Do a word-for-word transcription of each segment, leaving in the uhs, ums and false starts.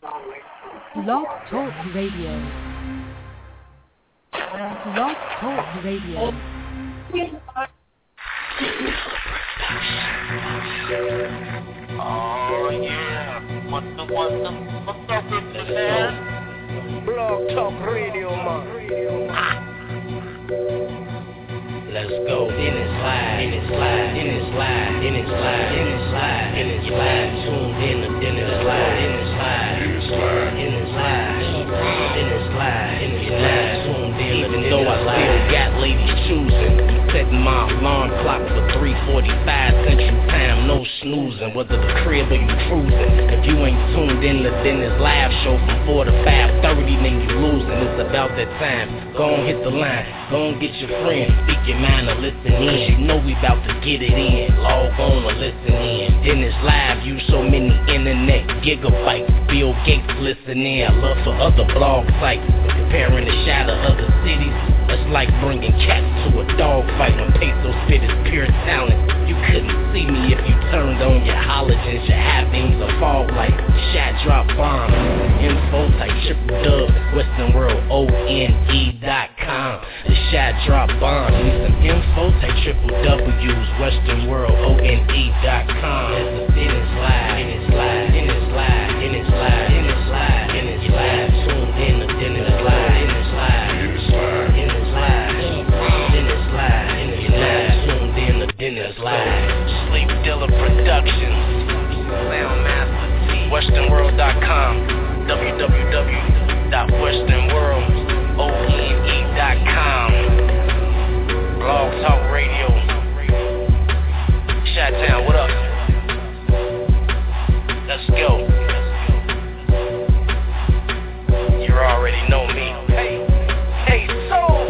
Blog Talk Radio. Blog Talk Radio. Oh yeah, what the what the what's up with this man? Blog Talk Radio, man. Let's go. In it slide, in it slide, in it slide, in it slide, in it slide, in it slide. Tuned in, in it slide, in it slide, in it slide, in it slide, in it slide, in it slide. Tuned in, even though I still got ladies choosing. Setting my alarm clock for three forty-five Central Time, no snoozing. Whether the crib or you cruising, if you ain't tuned in to Dennis live show from four to five thirty, then you losing. It's about that time. Go on, hit the line. Go on, get your friend. Speak your mind or listen in. You know we about to get it in. Log on or listen in. Dennis live, use so many internet gigabytes. Bill Gates listen in. I love for other blog sites. Comparing the shot of other cities. It's like bringing cats to a dog fight. When Peso spit is pure talent. You couldn't see me if you turned on your halogens, your high beams or fog light. Shot drop bombs. Info type triple dub. Western World O N E dot com. The shot drop bombs. Need some info type triple W's. Western World O N E dot com. There's a Dennis live. Dennis live. Dennis live. Dennis live. Dennis live. Dennis live. Tuned in to Dennis live. Dennis live. Dennis live. Dennis live. Dennis live. Dennis live. Tuned in to Dennis live. Sleep Dealer Productions. Sound Master T. Western World dot com. w w w dot western world o n e dot com. Blog Talk Radio. Chi-Town, what up? Let's go. You already know me. Hey, hey, so.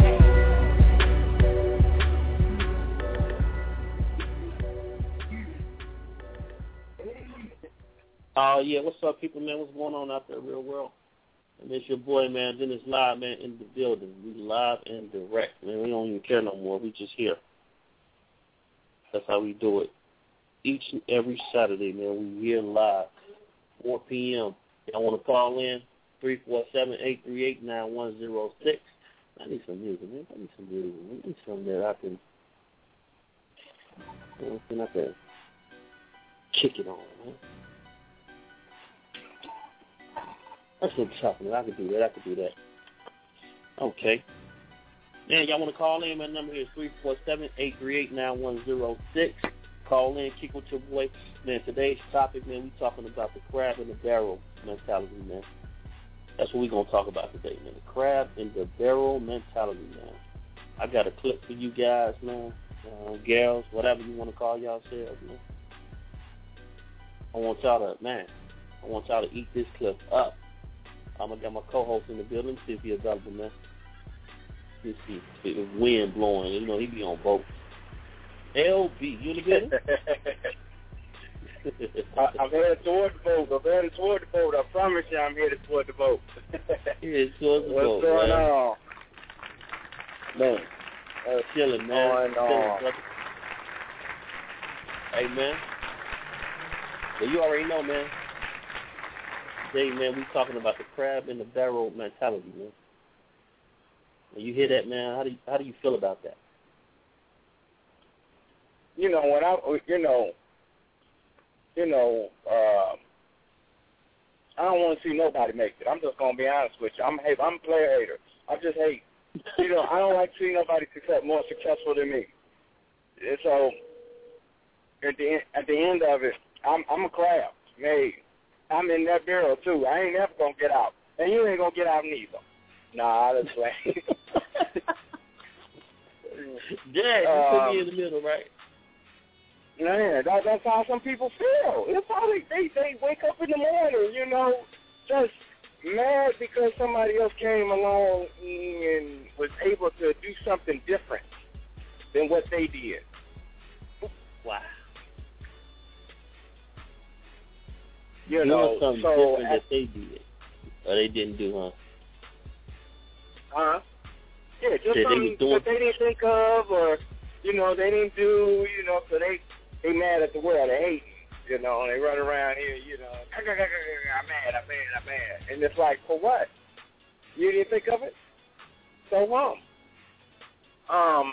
Oh, uh, yeah, what's up, people, man? What's going on out there, real world? And it's your boy, man, Dennis Live, man, in the building. We live and direct, man. We don't even care no more. We just here. That's how we do it. Each and every Saturday, man, we here live, four p.m. Y'all want to call in? three four seven, eight three eight, nine one zero six. I need some music, man. I need some music. I need something that I can, you know, something I can kick it on, man. That's what I'm talking about. I could do that. I could do that. Okay. Man, y'all want to call in? My number here is three four seven, eight three eight, nine one zero six. Call in, kick with your boy. Man, today's topic, man, we talking about the crab in the barrel mentality, man. That's what we're going to talk about today, man. The crab in the barrel mentality, man. I got a clip for you guys, man. Uh, gals, whatever you want to call yourselves, man. I want y'all to, man, I want y'all to eat this clip up. I'm going to get my co-host in the building, see if he's available, man. Let's see if the wind blowing. You know, he be on boats. L B, you in the building? I, I'm headed toward the boat. I'm headed toward the boat. I promise you I'm headed toward the boat. Headed toward the What's boat, going man. on? Man, uh, chilling, man. Going on? Chilling, hey, man. Well, you already know, man. Today, man, we talking about the crab in the barrel mentality, man. When you hear that, man, how do you, how do you feel about that? You know, when I, you know, you know, uh, I don't want to see nobody make it. I'm just gonna be honest with you. I'm hate. I'm a player hater. I just hate. You know, I don't like seeing nobody success, more successful than me. And so, at the at the end of it, I'm I'm a crab. Hey, I'm in that barrel too. I ain't never gonna get out, and you ain't gonna get out neither. Nah, that's right. Yeah, you um, put me in the middle, right? Man, that, that's how some people feel. It's how they, they, they wake up in the morning, you know, just mad because somebody else came along and was able to do something different than what they did. Wow. You know, something so different at, that they did, or they didn't do, huh? Huh? Yeah, just That something they was doing. that they didn't think of, or you know, they didn't do. You know, so they they mad at the world. They hate. you know, and they run around here, you know, I'm mad, I'm mad, I'm mad. And it's like, for what? You didn't think of it? So what? Um,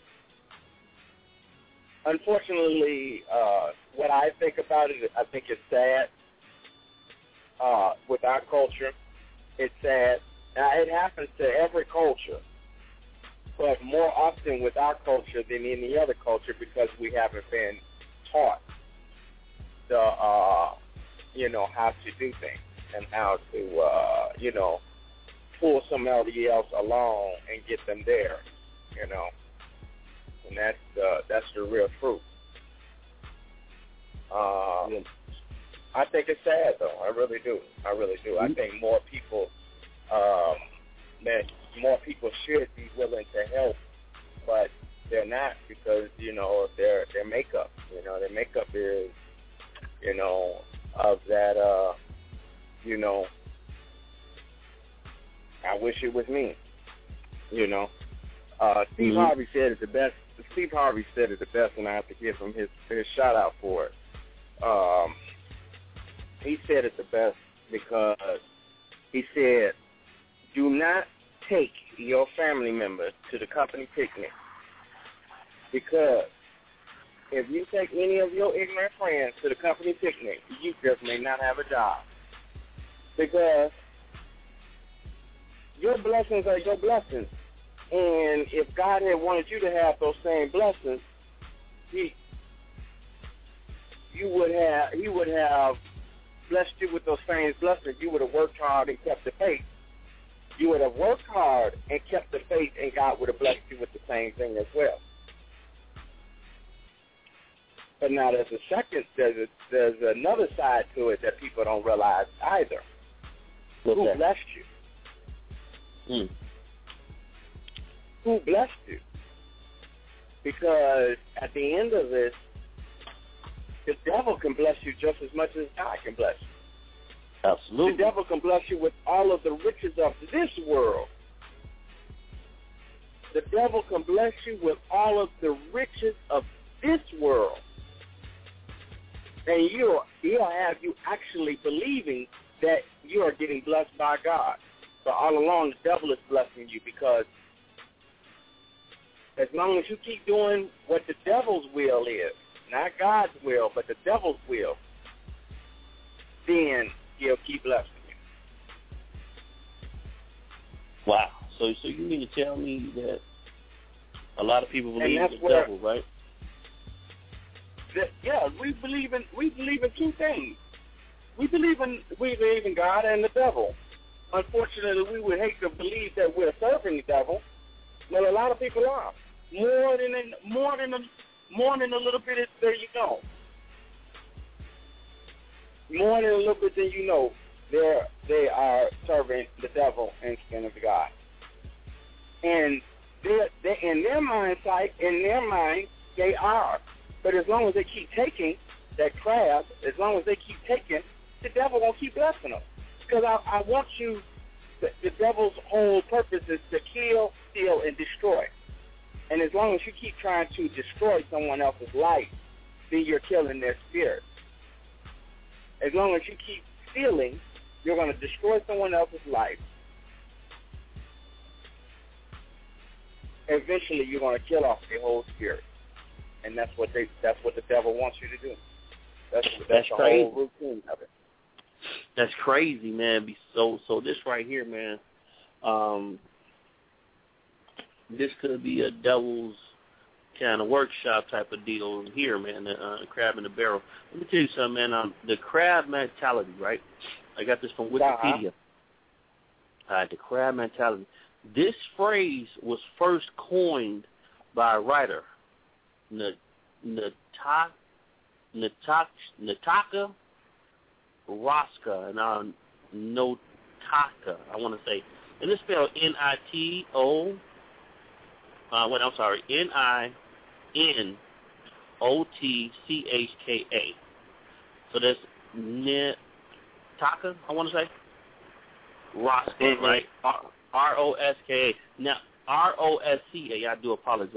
unfortunately, uh, what I think about it, I think it's sad. Uh, with our culture, it's sad. Now, it happens to every culture, but more often with our culture than any other culture because we haven't been taught the, uh, you know, how to do things and how to, uh, you know, pull somebody else along and get them there, you know. And that's, uh, that's the real truth. Uh, yeah. I think it's sad, though. I really do. I really do. Mm-hmm. I think more people, um, that more people should be willing to help, but they're not because, you know, their their makeup, you know, their makeup is, you know, of that, uh, you know, I wish it was me, you know. Uh, Steve mm-hmm. Harvey said it the best. Steve Harvey said it the best, and I have to give him his, his shout out for it. Um, he said it the best because he said, do not take your family members to the company picnic because if you take any of your ignorant friends to the company picnic, you just may not have a job because your blessings are your blessings. And if God had wanted you to have those same blessings, he you would have he would have blessed you with those same blessings. You would have worked hard and kept the faith. You would have worked hard and kept the faith, and God would have blessed you with the same thing as well. But now there's a second, there's, a, there's another side to it that people don't realize either. What's Who that? blessed you? Hmm. Who blessed you? Because at the end of this, the devil can bless you just as much as God can bless you. Absolutely. The devil can bless you with all of the riches of this world. The devil can bless you with all of the riches of this world. And you'll, he'll have you actually believing that you are getting blessed by God. But all along, the devil is blessing you because as long as you keep doing what the devil's will is, not God's will, but the devil's will, then he'll keep blessing you. Wow. So so you mean to tell me that a lot of people believe in the where, devil, right? That, yeah, we believe in we believe in two things. We believe in we believe in God and the devil. Unfortunately, we would hate to believe that we're serving the devil. Well, a lot of people are. More than more than a, more than a little bit that you know. More than a little bit than you know, they they are serving the devil instead of God. And they they in their mind sight, in their mind, they are. But as long as they keep taking that crab, as long as they keep taking, the devil won't keep blessing them. Because I, I want you, the, the devil's whole purpose is to kill, steal, and destroy. And as long as you keep trying to destroy someone else's life, then you're killing their spirit. As long as you keep stealing, you're going to destroy someone else's life. Eventually, you're going to kill off their whole spirit. And that's what they that's what the devil wants you to do. That's, that's, that's the crazy. whole routine of it. That's crazy, man. So so this right here, man, um, this could be a devil's kind of workshop type of deal here, man, uh, crab in the barrel. Let me tell you something, man. Um, the crab mentality, right? I got this from Wikipedia. Uh-huh. All right, the crab mentality. This phrase was first coined by a writer, Natak, Natak, Nataka Raska, and uh, Notaka, I want to say. And it's spelled N I T O, uh, wait, I'm sorry, N I N O T C H K A. So that's Nataka, I want to say. Raska, mm-hmm. Right? R O S K A. Now, R O S C A, I do apologize.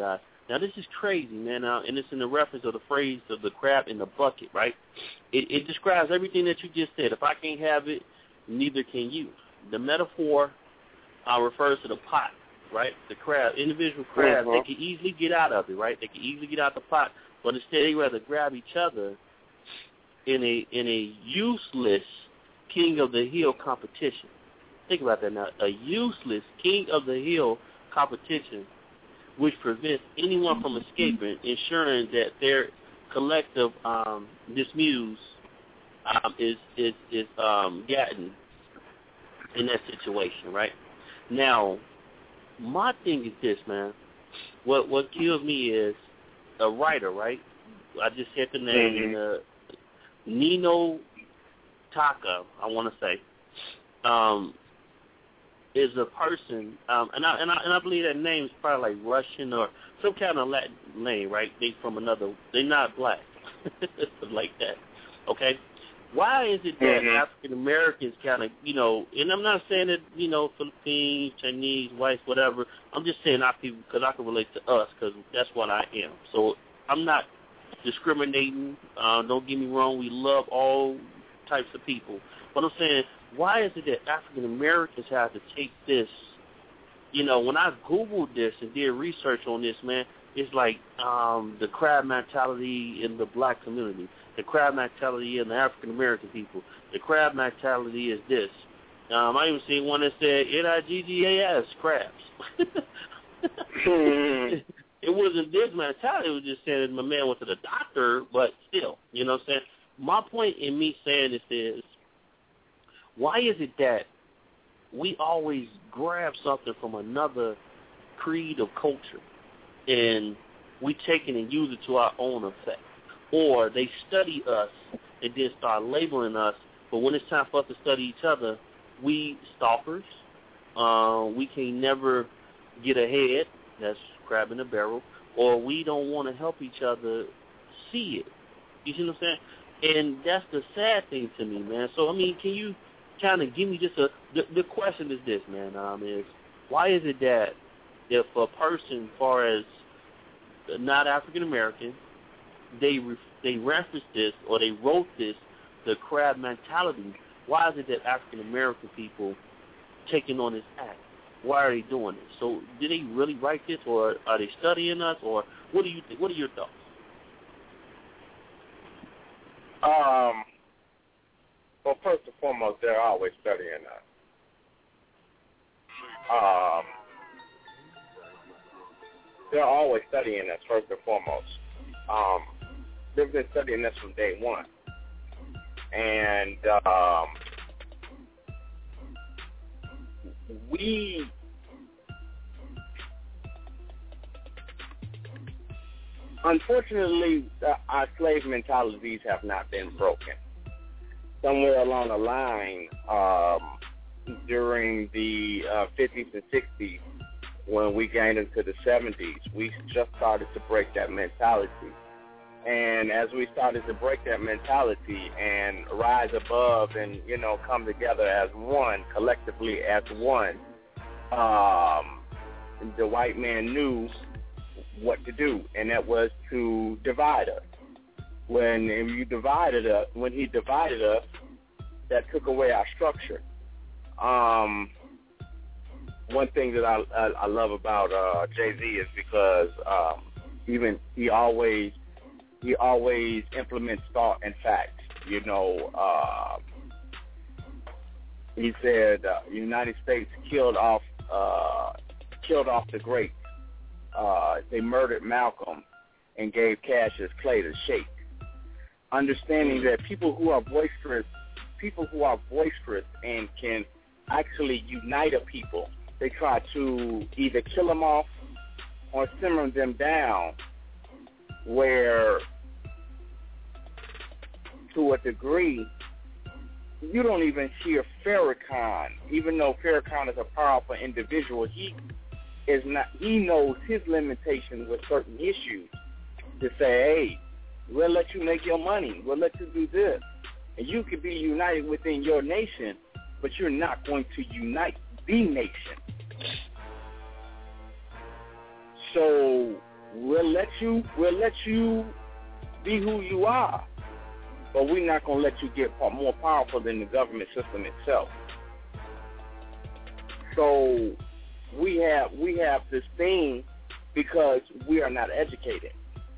Now, this is crazy, man, uh, and it's in the reference of the phrase of the crab in the bucket, right? It, it describes everything that you just said. If I can't have it, neither can you. The metaphor uh, refers to the pot, right? The crab, individual crabs, mm-hmm. they can easily get out of it, right? They can easily get out the pot, but instead they rather grab each other in a in a useless king of the hill competition. Think about that now. A useless king of the hill competition which prevents anyone from escaping, ensuring that their collective um, dismuse um, is is is um, gotten in that situation, right? Now, my thing is this, man. What what kills me is a writer, right? I just said the name, mm-hmm. uh, Nino Taka, I want to say, um, is a person, um, and I and I and I believe that name is probably like Russian or some kind of Latin name, right? They from another. They're not black, like that. Okay. Why is it that mm-hmm. African Americans kind of, you know, and I'm not saying that, you know, Philippines, Chinese, whites, whatever. I'm just saying our people because I can relate to us because that's what I am. So I'm not discriminating. Uh, don't get me wrong. We love all types of people. But I'm saying, why is it that African Americans have to take this? You know, when I Googled this and did research on this, man, it's like um, the crab mentality in the black community, the crab mentality in the African American people. The crab mentality is this. Um, I even seen one that said N I G G A S, crabs. It wasn't this mentality. It was just saying my man went to the doctor, but still, you know what I'm saying? My point in me saying this is, why is it that we always grab something from another creed of culture and we take it and use it to our own effect? Or they study us and then start labeling us, but when it's time for us to study each other, we stalkers, uh, we can never get ahead, that's crab in the barrel, or we don't want to help each other see it. You see what I'm saying? And that's the sad thing to me, man. So, I mean, can you kind of give me just a, the, the question is this, man, um, is why is it that if a person, as far as not African-American, they re, they referenced this or they wrote this, the crab mentality, why is it that African-American people taking on this act? Why are they doing it? So did they really write this, or are they studying us, or what do you think? What are your thoughts? Um, well, first and foremost, they're always studying us. Um, they're always studying us, first and foremost. Um, they've been studying us from day one. And um, we unfortunately, uh, our slave mentalities have not been broken. Somewhere along the line, um, during the uh, fifties and sixties, when we gained into the seventies, we just started to break that mentality. And as we started to break that mentality and rise above and, you know, come together as one, collectively as one, um, the white man knew what to do, and that was to divide us. When you divided us, when he divided us, that took away our structure. Um, one thing that I, I, I love about uh, Jay-Z is because um, even he always he always implements thought and facts. You know, uh, he said uh, the United States killed off uh, killed off the greats. Uh, they murdered Malcolm and gave Cassius Clay to shake. Understanding that people who are boisterous, people who are boisterous and can actually unite a people, they try to either kill them off or simmer them down, where to a degree you don't even hear Farrakhan, even though Farrakhan is a powerful individual, he is not, he knows his limitations with certain issues to say, hey, we'll let you make your money, we'll let you do this, and you could be united within your nation, but you're not going to unite the nation. So we'll let you, we'll let you be who you are, but we're not going to let you get more powerful than the government system itself. So we have we have this thing because we are not educated.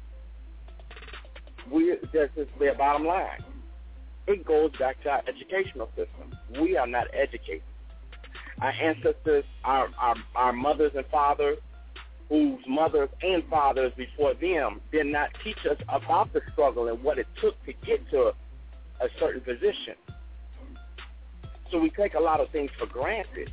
We that's just their bottom line. It goes back to our educational system. We are not educated. Our ancestors, our, our, our mothers and fathers, whose mothers and fathers before them did not teach us about the struggle and what it took to get to a certain position. So we take a lot of things for granted.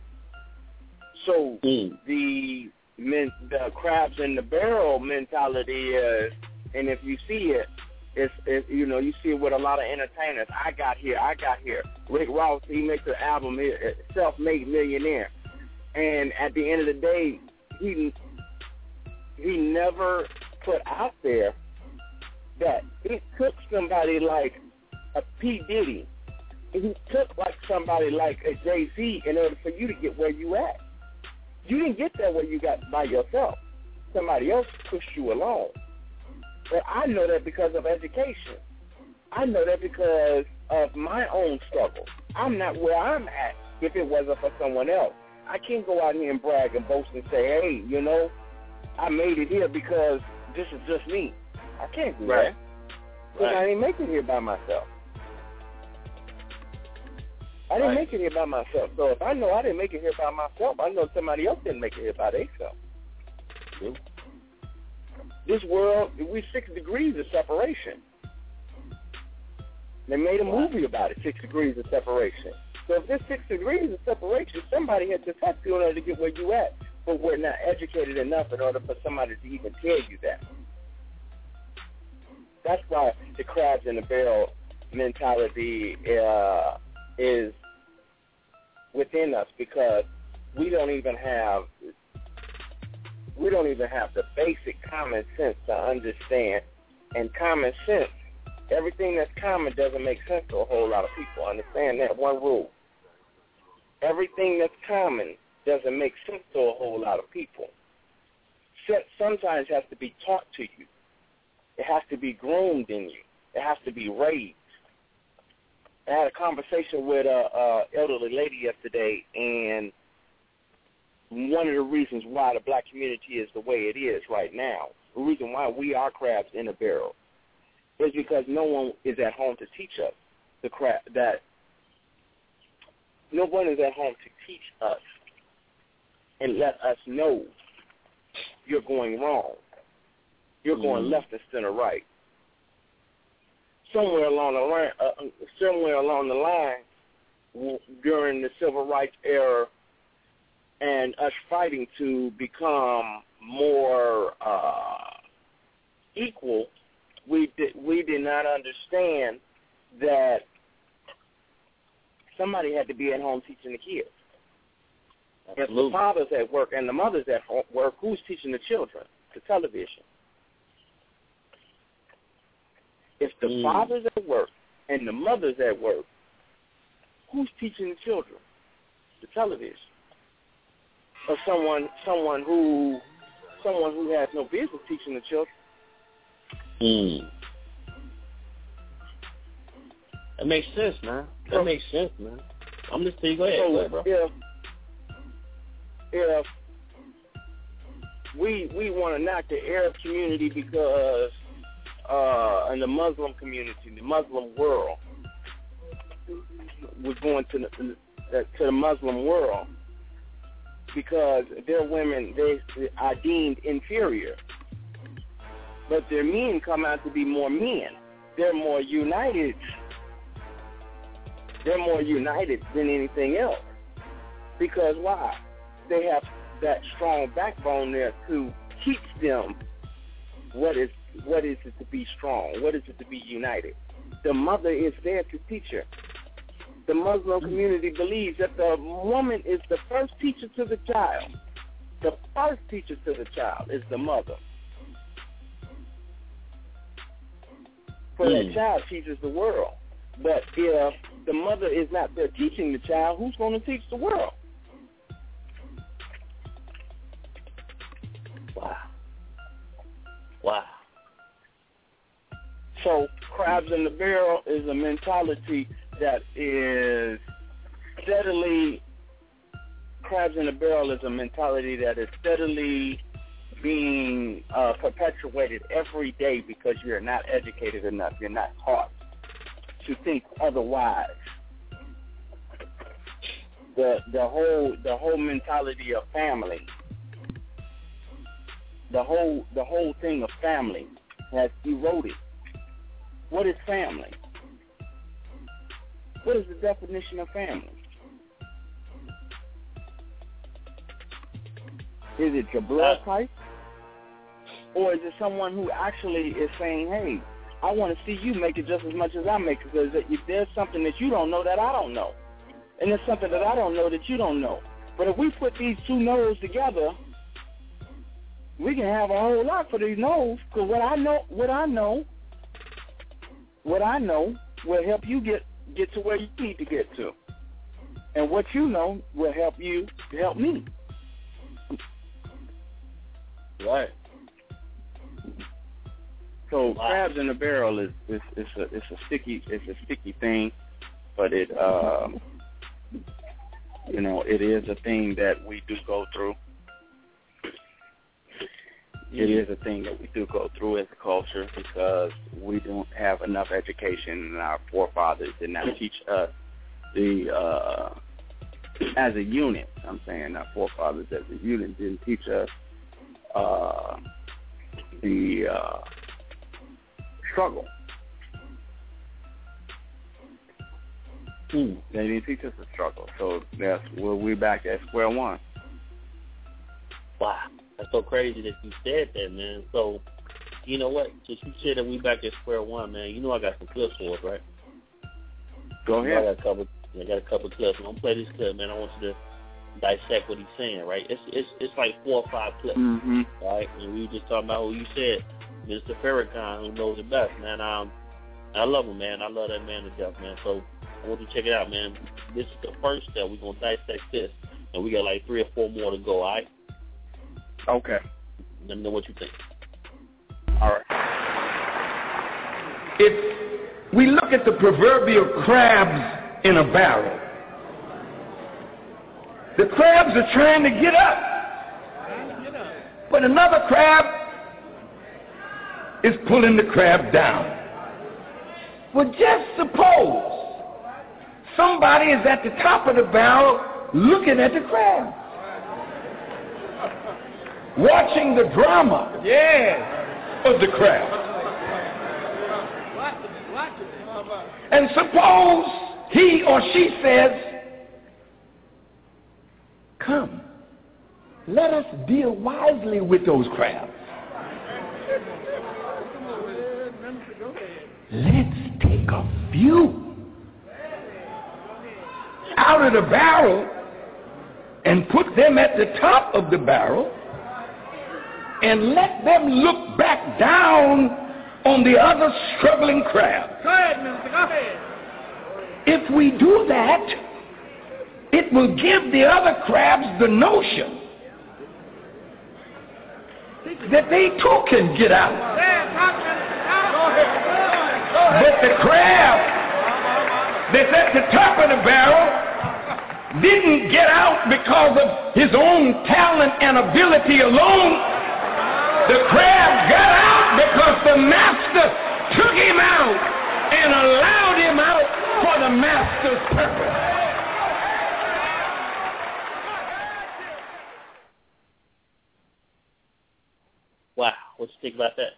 So mm. the men, the crabs in the barrel mentality is, and if you see it, it's, it's, you know, you see it with a lot of entertainers. I got here, I got here. Rick Ross, he makes an album, Self-Made Millionaire. And at the end of the day, he he never put out there that it took somebody like a P. Diddy. He took like somebody like a Jay-Z in order for you to get where you at. You didn't get there where you got by yourself. Somebody else pushed you along. But I know that because of education. I know that because of my own struggle. I'm not where I'm at if it wasn't for someone else. I can't go out here and brag and boast and say, hey, you know, I made it here because this is just me. I can't do right. that. Because right. I didn't make it here by myself. I didn't right. make it here by myself. So if I know I didn't make it here by myself, I know somebody else didn't make it here by themselves. Mm-hmm. This world, we're six degrees of separation. They made a movie about it, Six Degrees of Separation. So if there's six degrees of separation, somebody had to touch you in order to get where you at. But we're not educated enough in order for somebody to even tell you that. That's why the crabs in the barrel mentality uh, is within us, because we don't even have we don't even have the basic common sense to understand. And common sense, everything that's common doesn't make sense to a whole lot of people. Understand that one rule. Everything that's common doesn't make sense to a whole lot of people. Sometimes it has to be taught to you. It has to be groomed in you. It has to be raised. I had a conversation with a, a elderly lady yesterday, and one of the reasons why the black community is the way it is right now, the reason why we are crabs in a barrel, is because no one is at home to teach us the crab that no one is at home to teach us and let us know you're going wrong. You're going mm. left instead of right. Somewhere along the line, uh, somewhere along the line, during the civil rights era, and us fighting to become more uh, equal, we did we did not understand that somebody had to be at home teaching the kids. Absolutely. If the father's at work and the mother's at home work, who's teaching the children? The television. If the mm. father's at work and the mother's at work, who's teaching the children? The television. Or someone, someone who, someone who has no business teaching the children. Mm. That makes sense, man. That so, makes sense, man. I'm just saying, go ahead, so, go ahead, bro. If, if we we want to knock the Arab community because, uh, in the Muslim community, the Muslim world, we're going to the, to the Muslim world because their women, they are deemed inferior. But their men come out to be more men. They're more united. They're more united than anything else. Because why? They have that strong backbone there to teach them what is what is it to be strong, what is it to be united. The mother is there to teach her. The Muslim community believes that the woman is the first teacher to the child. The first teacher to the child is the mother. For mm. that child teaches the world. But if the mother is not there teaching the child, who's going to teach the world? Wow. Wow. So crabs in the barrel is a mentality that is steadily, crabs in the barrel is a mentality that is steadily being uh, perpetuated every day because you're not educated enough. You're not taught to think otherwise. The the whole the whole mentality of family, the whole the whole thing of family has eroded. What is family? What is the definition of family? Is it your blood type? Or is it someone who actually is saying, hey, I want to see you make it just as much as I make it, because if there's something that you don't know that I don't know, and there's something that I don't know that you don't know. But if we put these two no's together, we can have a whole lot for these no's, because what I know, what I know, what I know will help you get, get to where you need to get to. And what you know will help you help me. Right. So wow. crabs in the barrel is, is, is a it's a sticky it's a sticky thing, but it uh, you know it is a thing that we do go through. It is a thing that we do go through as a culture because we don't have enough education, and our forefathers did not teach us the uh, as a unit. I'm saying our forefathers as a unit didn't teach us uh, the uh, struggle. Mm. They didn't teach us the struggle, so that's where we're back at square one. Wow, that's so crazy that you said that, man. So, you know what? Since you said that we back at square one, man, you know I got some clips for us, right? Go You know ahead. I got a couple. I got a couple clips. I'm gonna play this clip, man. I want you to dissect what he's saying, right? It's it's it's like four or five clips, Mm-hmm. right? And we were just talking about who you said, Mister Farrakhan, who knows it best, man. Um, I love him, man. I love that man to death, man. So I want you to check it out, man. This is the first step. We're gonna dissect this, and we got like three or four more to go. All right? Okay. Let me know what you think. All right. If we look at the proverbial crabs in a barrel, the crabs are trying to get up, but another crab is pulling the crab down. Well, just suppose somebody is at the top of the barrel looking at the crab, watching the drama yeah. of the crab. And suppose he or she says, come, let us deal wisely with those crabs. Let's take a few out of the barrel and put them at the top of the barrel and let them look back down on the other struggling crab. Go ahead, Mister Go ahead. If we do that, it will give the other crabs the notion that they too can get out. But the crab that's at the top of the barrel didn't get out because of his own talent and ability alone. The crab got out because the master took him out and allowed him out for the master's purpose. Wow, what you think about that?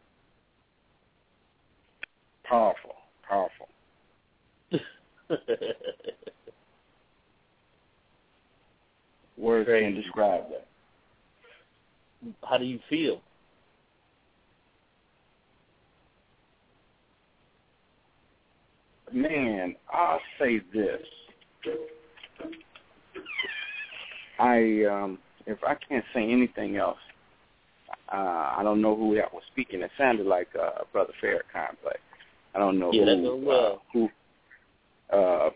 Powerful, powerful. Words can describe that. How do you feel? Man, I'll say this. I um, if I can't say anything else, uh, I don't know who that was speaking. It sounded like uh, Brother Farrakhan, but I don't know yeah, who. well. Uh, who uh,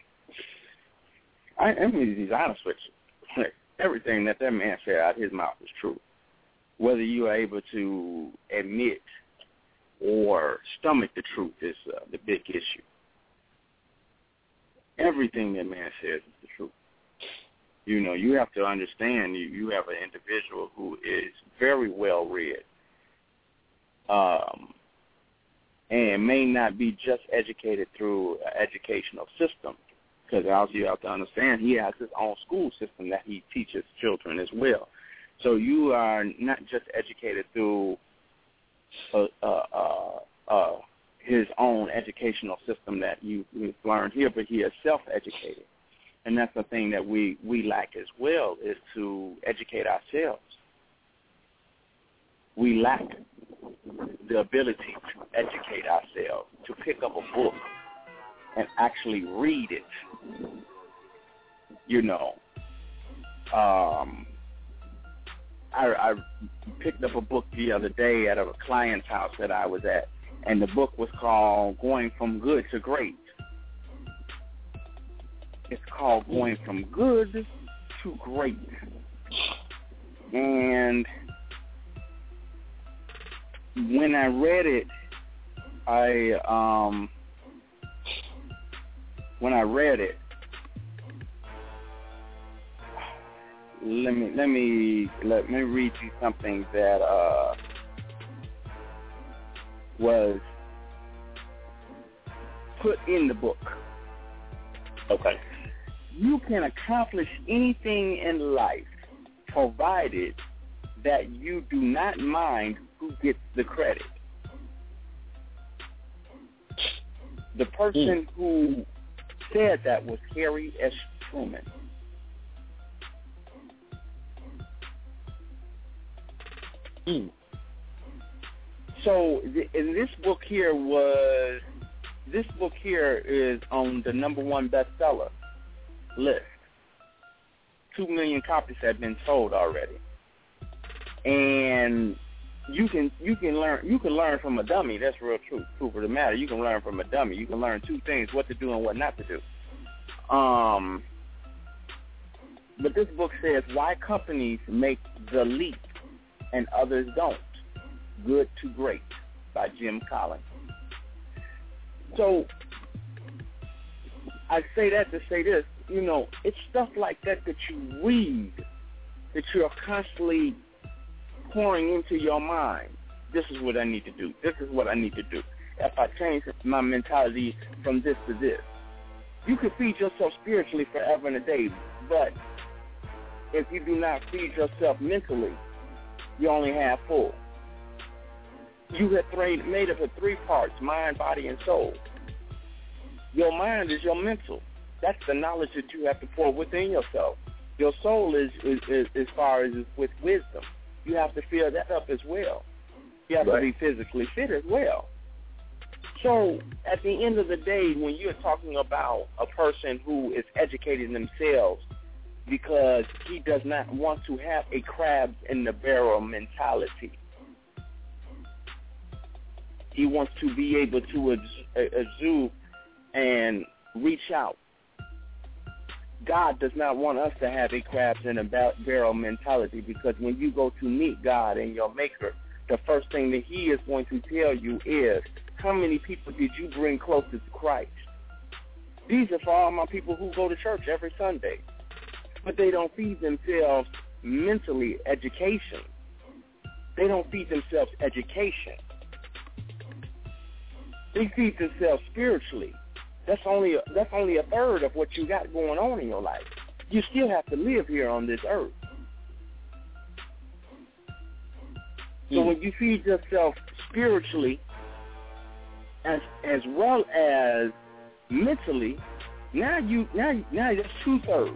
I, I'm going to be honest with you. Everything that that man said out of his mouth is true. whether you are able to admit or stomach the truth is uh, the big issue. Everything that man says is the truth. You know, you have to understand you, you have an individual who is very well read um, and may not be just educated through an educational system, because also you have to understand he has his own school system that he teaches children as well. So you are not just educated through uh, uh, uh, uh, his own educational system that you, you've learned here, but he is self-educated. And that's the thing that we, we lack as well, is to educate ourselves. We lack the ability to educate ourselves, to pick up a book and actually read it. You know, um, I, I picked up a book the other day at a client's house that I was at, and the book was called Going From Good to Great. It's called Going From Good to Great. And when I read it, I um, when I read it, let me let me let me read you something that uh, was put in the book. Okay. You can accomplish anything in life provided that you do not mind who gets the credit. The person mm. who said that was Harry S. Truman. Mm. So th- and this book here was, this book here is on the number one bestseller list. Two million copies have been sold already. And you can you can learn you can learn from a dummy. That's real truth. Truth of the matter. You can learn from a dummy. You can learn two things: what to do and what not to do. Um, but this book says why companies make the leap and others don't. Good to Great by Jim Collins. So I say that to say this. You know, it's stuff like that that you read, that you're constantly pouring into your mind. This is what I need to do. This is what I need to do. If I change my mentality from this to this. You can feed yourself spiritually forever and a day, but if you do not feed yourself mentally, you only have full. You have three, made up of three parts, mind, body, and soul. Your mind is your mental. That's the knowledge that you have to pour within yourself. Your soul is, is, is as far as with wisdom. You have to fill that up as well. You have right. to be physically fit as well. So at the end of the day, when you're talking about a person who is educating themselves because he does not want to have a crabs in the barrel mentality, he wants to be able to exude and reach out. God does not want us to have a crabs in a barrel mentality, because when you go to meet God and your Maker, the first thing that he is going to tell you is, how many people did you bring closer to Christ? These are for all my people who go to church every Sunday, but they don't feed themselves mentally education. They don't feed themselves education. They feed themselves spiritually. That's only a, that's only a third of what you got going on in your life. You still have to live here on this earth. So mm. when you feed yourself spiritually as as well as mentally, now you now now that's two thirds.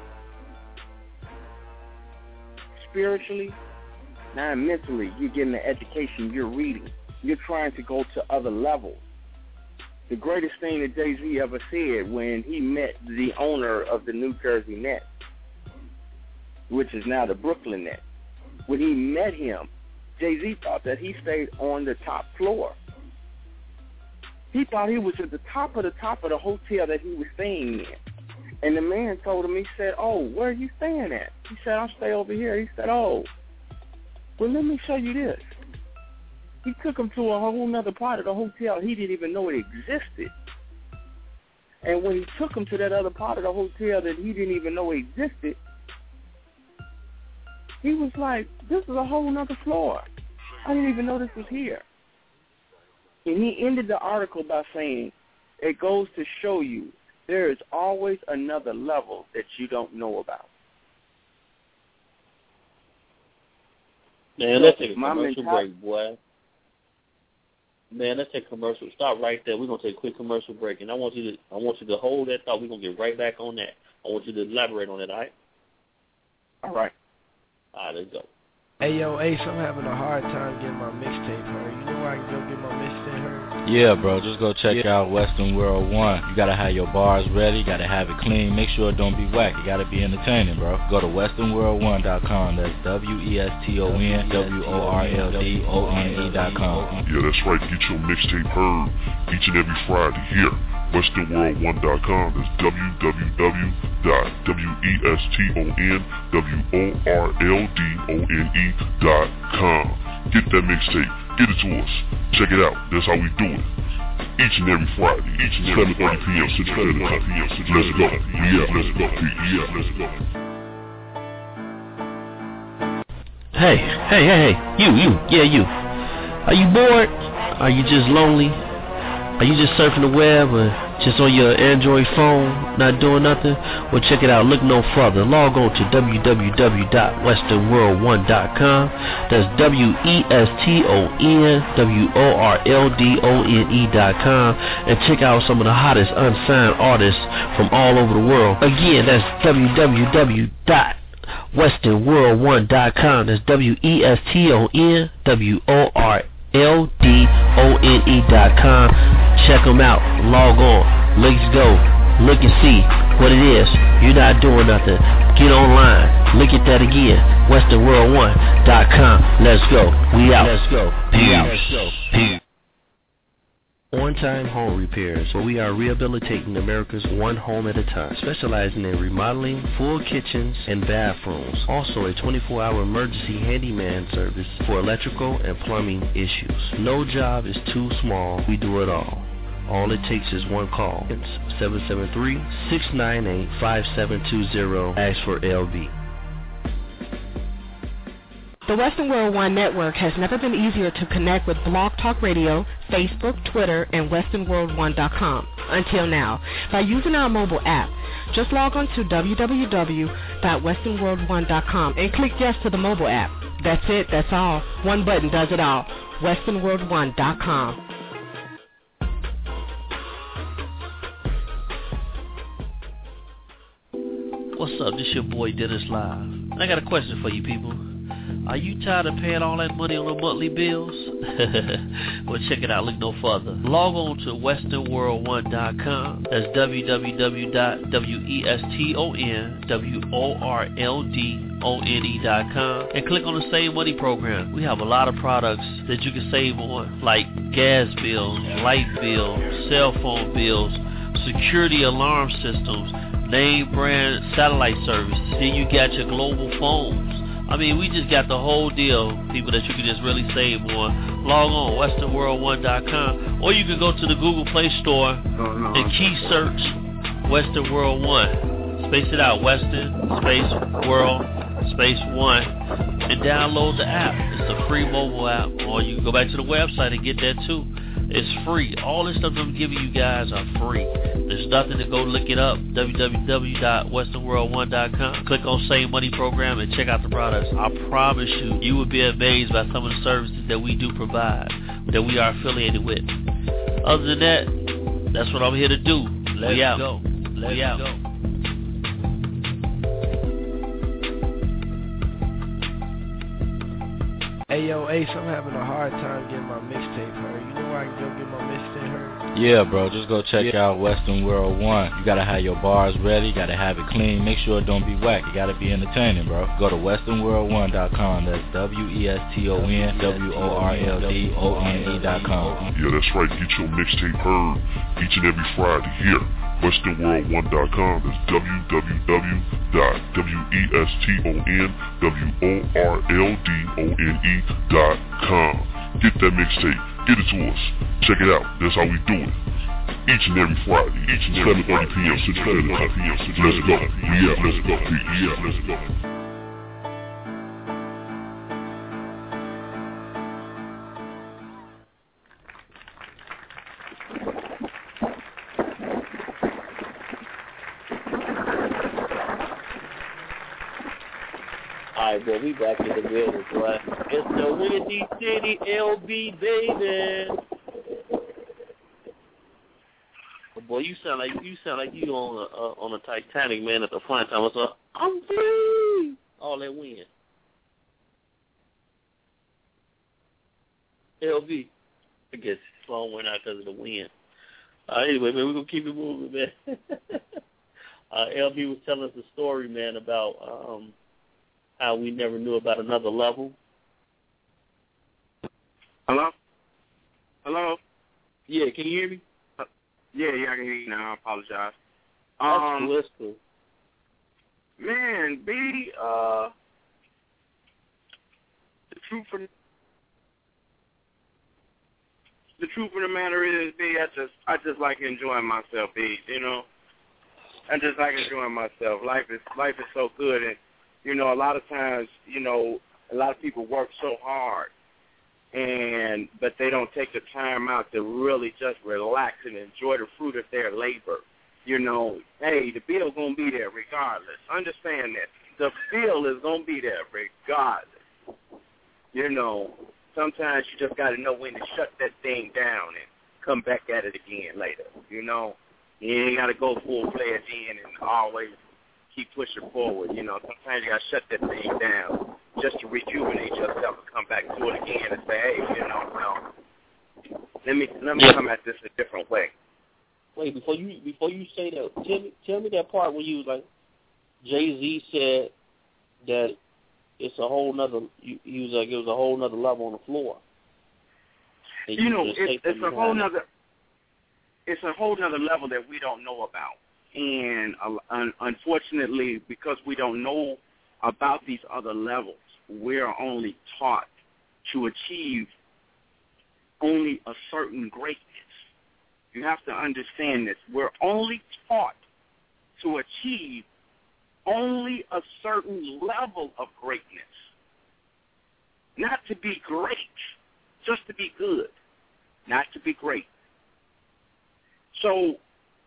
Spiritually, now mentally, you're getting the education, you're reading, you're trying to go to other levels. The greatest thing that Jay-Z ever said when he met the owner of the New Jersey Nets, which is now the Brooklyn Nets, when he met him, Jay-Z thought that he stayed on the top floor. He thought he was at the top of the top of the hotel that he was staying in. And the man told him, he said, oh, where are you staying at? He said, I'll stay over here. He said, oh, Well, let me show you this. He took him to a whole nother part of the hotel. He didn't even know it existed. And when he took him to that other part of the hotel that he didn't even know existed, he was like, this is a whole nother floor. I didn't even know this was here. And he ended the article by saying, it goes to show you there is always another level that you don't know about. Man, let's take a commercial break, boy. Man, let's take a commercial. Stop right there. We're gonna take a quick commercial break, and I want you to, I want you to hold that thought. We're gonna get right back on that. I want you to elaborate on it. All right? All right. All right, let's go. Hey, yo, Ace, I'm having a hard time getting my mixtape heard. You know where I can go get my mixtape heard? Yeah, bro, just go check yeah. out Western World One. You gotta have your bars ready, you gotta have it clean. Make sure it don't be whack. It gotta be entertaining, bro. Go to western world one dot com. That's W E S T O N W O R L D O N E dot com. Yeah, that's right. Get your mixtape heard each and every Friday here. western world one dot com. That's w w w dot w e s t o n w o r l d o n e dot com. Get that mixtape. Get it to us. Check it out. That's how we do it. Each and every Friday. Each and every seven thirty p.m. Central Standard Time. Let's go. Yeah, let's go. Yeah, let's go. Hey, hey, hey, hey. You, you. Yeah, you. Are you bored? Are you just lonely? Are you just surfing the web or just on your Android phone, not doing nothing? Well, check it out. Look no further. Log on to w w w dot western world one dot com. That's W E S T O N W O R L D O N E dot com. And check out some of the hottest unsigned artists from all over the world. Again, that's w w w dot western world one dot com. That's W E S T O N W O R L D O N E dot com. Check them out. Log on. Let's go. Look and see what it is. You're not doing nothing. Get online. Look at that again. western world one dot com. Let's go. We out. Let's go. Peace. Peace. On Time Home Repairs, where we are rehabilitating America's one home at a time, specializing in remodeling, full kitchens, and bathrooms. Also a twenty-four hour emergency handyman service for electrical and plumbing issues. No job is too small. We do it all. All it takes is one call. It's seven seven three, six nine eight, five seven two zero. Ask for L B. The Western World One Network has never been easier to connect with Blog Talk Radio, Facebook, Twitter, and western world one dot com until now by using our mobile app. Just log on to w w w dot western world one dot com and click yes to the mobile app. That's it, that's all. One button does it all. western world one dot com. What's up? This your boy Dennis Live. And I got a question for you people. Are you tired of paying all that money on the monthly bills? Well, check it out. Look no further. Log on to western world one dot com. That's w w w dot western world dot com and click on the Save Money program. We have a lot of products that you can save on, like gas bills, light bills, cell phone bills, security alarm systems, name brand satellite service. Then you got your global phones. I mean, we just got the whole deal, people, that you can just really save on. Log on, western world one dot com, or you can go to the Google Play Store and key search Western World One. Space it out, Western, space, World, space One, and download the app. It's a free mobile app, or you can go back to the website and get that too. It's free. All this stuff I'm giving you guys are free. There's nothing to go look it up. w w w dot western world one dot com. Click on Save Money Program and check out the products. I promise you, you will be amazed by some of the services that we do provide, that we are affiliated with. Other than that, that's what I'm here to do. Let's we out. go. Let's we out. go. Hey, yo, Ace, I'm having a hard time getting my mixtape heard. You know where I can go get my mixtape heard? Yeah, bro, just go check yeah. out Western World One. You gotta have your bars ready, you gotta have it clean. Make sure it don't be whack. It gotta be entertaining, bro. Go to western world one dot com. That's W E S T O N W O R L D O N E dot com. Yeah, that's right. Get your mixtape heard each and every Friday here. western world one dot com. That's w w w dot weston world one dot com. Get that mixtape. Get it to us. Check it out. That's how we do it. Each and every Friday. Each and every seven thirty p.m. Central Standard Time. Let's go. Yeah, let's go. Yeah, let's go. Alright, boy, we back in the building, boy. It's the Windy City L B, baby. But boy, you sound like you sound like you on a uh, on a Titanic, man, at the front time. So I'm free. All that wind. L B, I guess the phone went out because of the wind. Uh, anyway, man, we're gonna keep it moving, man. uh, L B was telling us a story, man, about um. how we never knew about another level. Hello? Hello? Yeah, can you hear me? Uh, yeah, yeah, I can hear you now. I apologize. That's um, cool. That's cool. Man, B, uh, the truth of the truth of the matter is, B, I just, I just like enjoying myself, B. You know, I just like enjoying myself. Life is, life is so good, and you know, a lot of times, you know, a lot of people work so hard, and but they don't take the time out to really just relax and enjoy the fruit of their labor. You know, hey, the bill's going to be there regardless. Understand that. The bill is going to be there regardless. You know, sometimes you just got to know when to shut that thing down and come back at it again later. You know, you ain't got to go full-fledged in and always keep pushing forward. You know, sometimes you got to shut that thing down just to rejuvenate yourself and come back to it again and say, hey, you know, no, let me let me come at this a different way. Wait, before you before you say that, tell me tell me that part where you was like, Jay-Z said that it's a whole nother. He was like it was a whole nother level on the floor. And you you know, it's, it's a whole nother. It. It's a whole nother level that we don't know about. And uh, un- unfortunately, because we don't know about these other levels, we're only taught to achieve only a certain greatness. You have to understand this. We're only taught to achieve only a certain level of greatness. Not to be great, just to be good, not to be great. So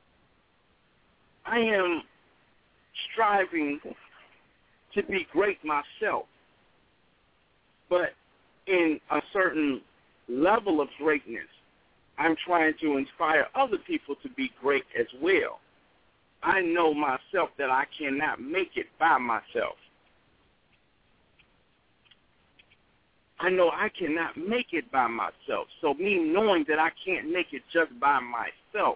I am striving to be great myself, but in a certain level of greatness, I'm trying to inspire other people to be great as well. I know myself that I cannot make it by myself. I know I cannot make it by myself. So me knowing that I can't make it just by myself,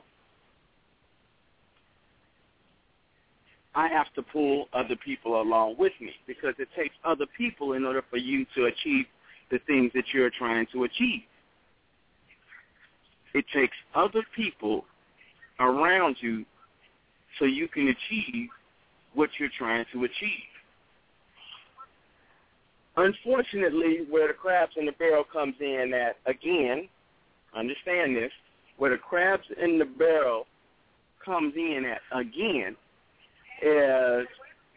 I have to pull other people along with me, because it takes other people in order for you to achieve the things that you're trying to achieve. It takes other people around you so you can achieve what you're trying to achieve. Unfortunately, where the crabs in the barrel comes in at, again, understand this, where the crabs in the barrel comes in at, again, is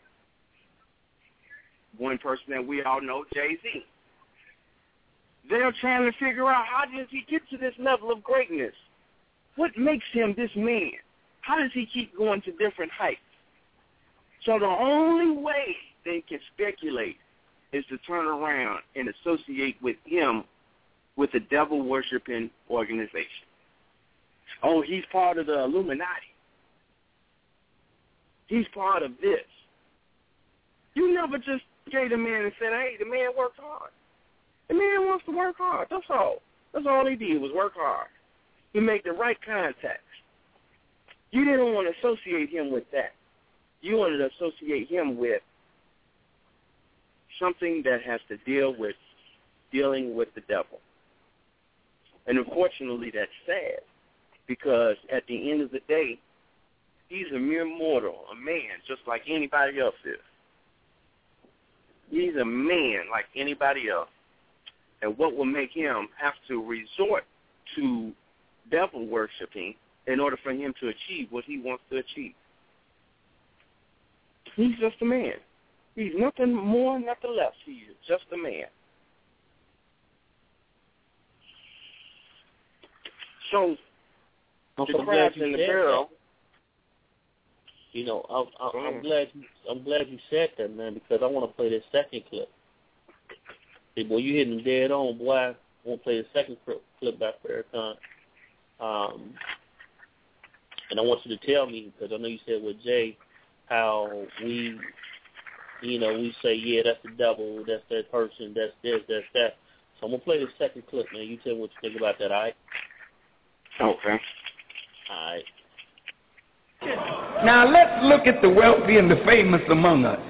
one person that we all know, Jay-Z. They're trying to figure out, how does he get to this level of greatness? What makes him this man? How does he keep going to different heights? So the only way they can speculate is to turn around and associate with him with a devil-worshiping organization. Oh, he's part of the Illuminati. He's part of this. You never just gave the man and said, hey, the man worked hard. The man wants to work hard. That's all. That's all he did was work hard. He made the right contacts. You didn't want to associate him with that. You wanted to associate him with something that has to deal with dealing with the devil. And unfortunately, that's sad, because at the end of the day, He's a mere mortal, a man, just like anybody else is. He's a man like anybody else. And what will make him have to resort to devil worshiping in order for him to achieve what he wants to achieve? He's just a man. He's nothing more, nothing less. He's just a man. So, I'm the so crabs glad you in the said barrel. that. You know, I, I, I'm glad you, I'm glad you said that, man, because I want to play this second clip. Hey, boy, you hitting dead on, boy. I want to play the second clip by Farrakhan. Um, and I want you to tell me, because I know you said with Jay, how we, you know, we say, yeah, that's the devil, that's that person, that's this, that's that. So I'm going to play the second clip, man. You tell me what you think about that, all right? Okay. All right. Now let's look at the wealthy and the famous among us.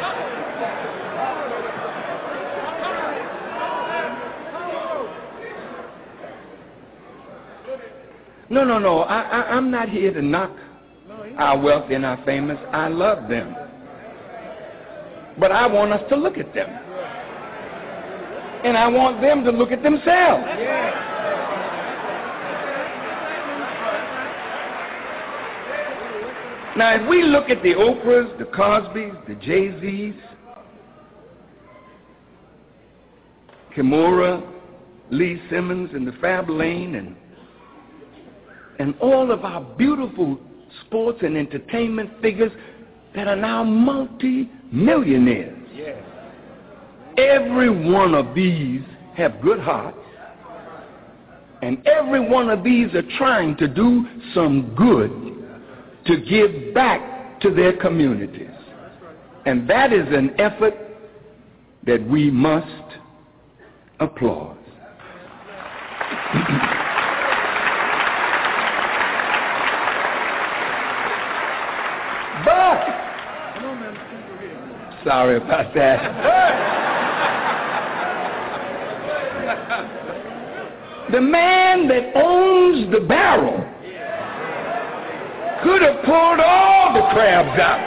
No, no, no. I, I, I'm not here to knock our wealthy and our famous. I love them. But I want us to look at them. And I want them to look at themselves. Now, if we look at the Oprahs, the Cosbys, the Jay-Z's, Kimura, Lee Simmons, and the Fab Lane, and and all of our beautiful sports and entertainment figures that are now multi-millionaires. Yeah. Every one of these have good hearts, and every one of these are trying to do some good to give back to their communities. And that is an effort that we must applaud. But, sorry about that. The man that owns the barrel could have pulled all the crabs out.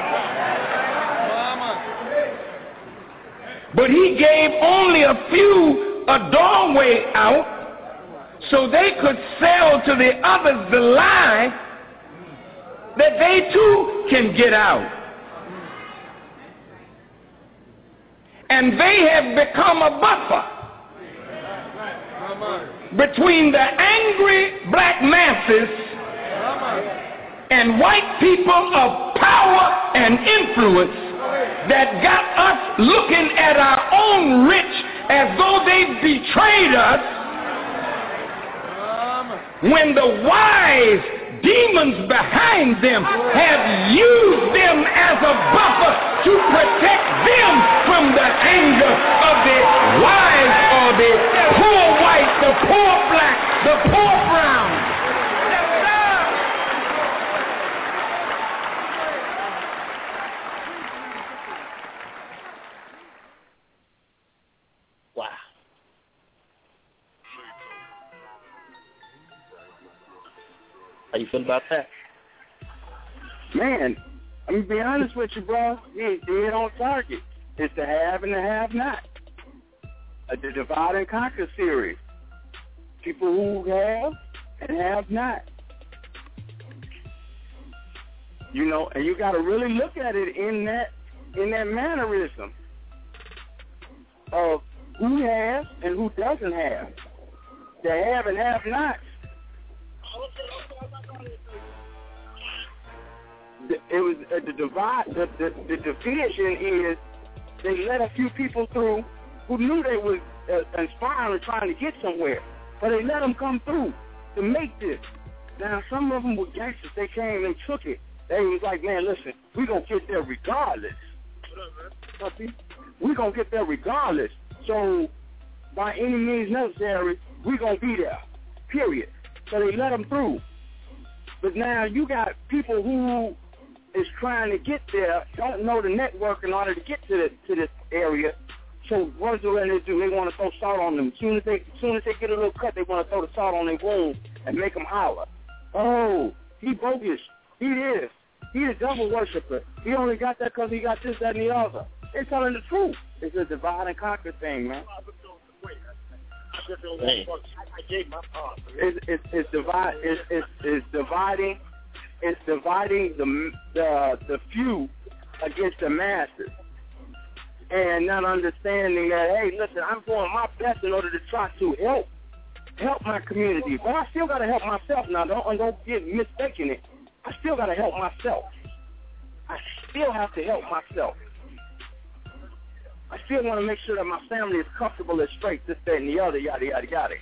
But he gave only a few a doorway out so they could sell to the others the lie that they too can get out. And they have become a buffer between the angry black masses and white people of power and influence that got us looking at our own rich as though they betrayed us, when the wise demons behind them have used them as a buffer to protect them from the anger of the wise or the poor white, the poor black, the poor brown. Wow. How you feel about that? Man, I'm going to be honest with you, bro. You ain't dead on target. It's the have and the have-not. Uh, the divide and conquer series. People who have and have not. You know, and you got to really look at it in that in that mannerism of who has and who doesn't have. The have and have-nots. The, it was uh, the divide. The, the the division is they let a few people through who knew they was uh, inspiring and trying to get somewhere, but they let them come through to make this. Now some of them were gangsters. They came and took it. They was like, man, listen, we gonna get there regardless. What up, man? We gonna get there regardless. So by any means necessary, we gonna be there. Period. So they let them through. But now you got people who is trying to get there, don't know the network in order to get to the, to this area. So what do they do? They want to throw salt on them. As soon as they, as soon as they get a little cut, they want to throw the salt on their wound and make them holler. Oh, he bogus. He this. He a devil worshiper. He only got that because he got this, that, and the other. They're telling the truth. It's a divide and conquer thing, man. It's, it's, it's, divide, it's, it's, it's dividing. It's dividing the the the few against the masses, and not understanding that, hey, listen, I'm doing my best in order to try to help help my community, but I still got to help myself now. Don't don't get mistaken it. I still got to help myself. I still have to help myself. I still want to make sure that my family is comfortable and straight, this, that, and the other, yada, yada, yada.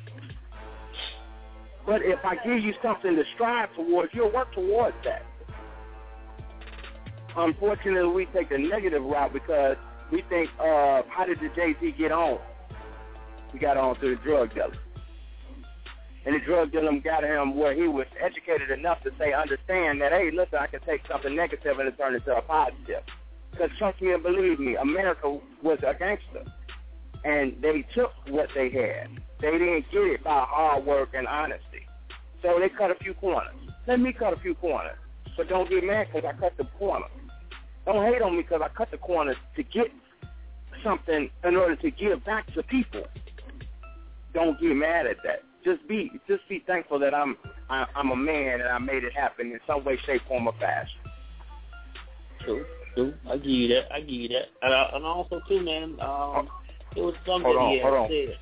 But if I give you something to strive towards, you'll work towards that. Unfortunately, we take the negative route because we think, uh, how did the Jay-Z get on? He got on through the drug dealer. And the drug dealer got him where he was educated enough to say, understand that, hey, listen, I can take something negative and turn it into a positive. Because trust me and believe me, America was a gangster. And they took what they had. They didn't get it by hard work and honesty. So they cut a few corners. Let me cut a few corners. But don't get mad because I cut the corner. Don't hate on me because I cut the corners to get something in order to give back to people. Don't get mad at that. Just be just be thankful that I'm I, I'm a man and I made it happen in some way, shape, form, or fashion. True, true. I give you that. I give you that. And, uh, and also, too, man, um, it was something hold on, he had hold on. said.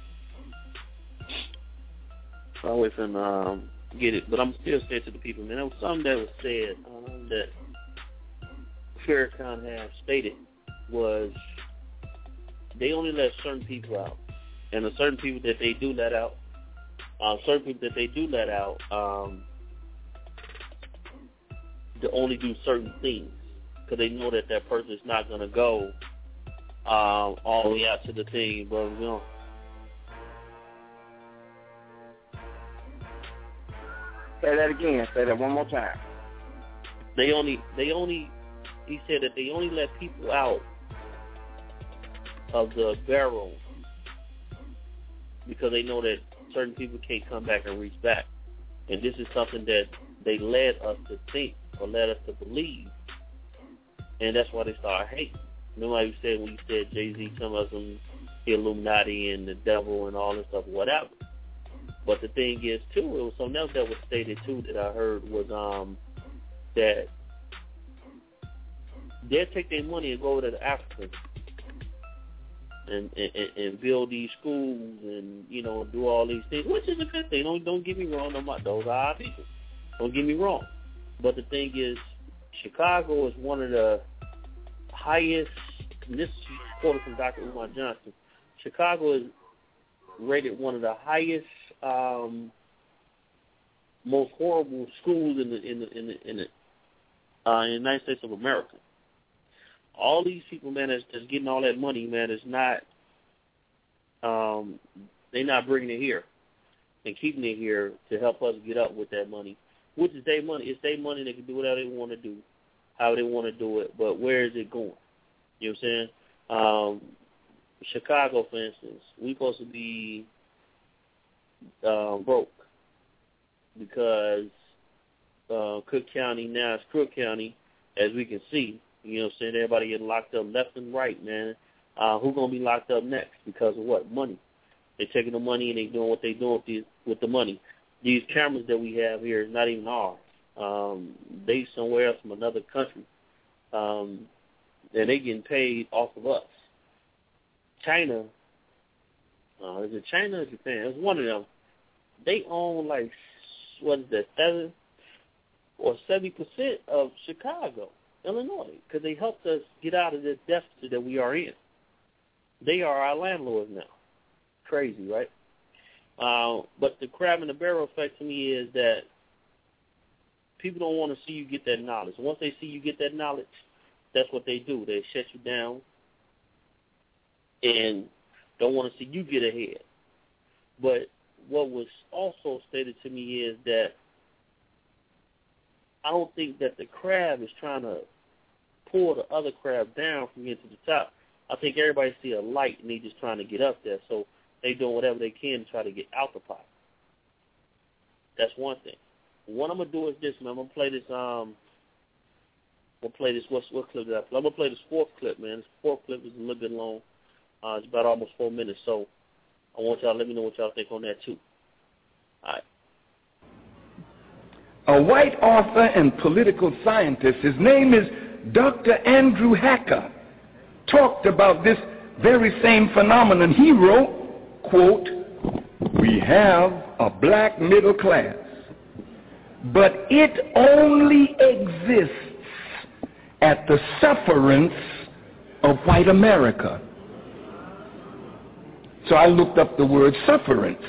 I always can um, get it, but I'm still saying to the people, man, there was something that was said um, that Farrakhan had stated was they only let certain people out. And the certain people that they do let out, uh, certain people that they do let out, um, to only do certain things because they know that that person is not going to go um, all the way out to the thing, but you know. Say that again. Say that one more time. They only, they only, he said that they only let people out of the barrel because they know that certain people can't come back and reach back. And this is something that they led us to think or led us to believe. And that's why they started hating. Nobody said when you said Jay-Z, some of them, the Illuminati and the devil and all this stuff, whatever. But the thing is, too, it was something else that was stated, too, that I heard was um, that they'll take their money and go over to the Africans and, and, and build these schools and, you know, do all these things, which is a good thing. Don't, don't get me wrong. Those are our people. Don't get me wrong. But the thing is, Chicago is one of the highest, and this is quoted from Doctor Umar Johnson, Chicago is rated one of the highest, um, most horrible schools in the in the in the in the, uh, in the United States of America. All these people, man, that's, that's getting all that money, man, is not, um, they're not bringing it here and keeping it here to help us get up with that money, which is their money. It's their money. They can do whatever they want to do, how they want to do it, but where is it going? You know what I'm saying? Um, Chicago, for instance, we're supposed to be uh, broke because uh, Cook County now is Cook County, as we can see. You know what I'm saying? Everybody getting locked up left and right, man. Uh, who's going to be locked up next? Because of what? Money. They're taking the money and they're doing what they're doing with the, with the money. These cameras that we have here is not even ours. Um, they somewhere else from another country. Um, and they getting paid off of us. China, uh, is it China or Japan? It's one of them. They own like, what is that, seven or seventy percent of Chicago, Illinois, because they helped us get out of this deficit that we are in. They are our landlords now. Crazy, right? Uh, but the crab in the barrel effect to me is that people don't want to see you get that knowledge. Once they see you get that knowledge, that's what they do. They shut you down and don't want to see you get ahead. But what was also stated to me is that I don't think that the crab is trying to pull the other crab down from getting to the top. I think everybody see a light and they just trying to get up there, so they doing whatever they can to try to get out the pot. That's one thing. What I'm gonna do is this, man. I'm gonna play this um We'll play this. What, what clip did I play? I'm gonna play this fourth clip, man. This fourth clip is a little bit long. Uh, it's about almost four minutes. So I want y'all to let me know what y'all think on that too. All right. A white author and political scientist, his name is Doctor Andrew Hacker, talked about this very same phenomenon. He wrote, quote, "We have a black middle class, but it only exists at the sufferance of white America." So I looked up the word sufferance.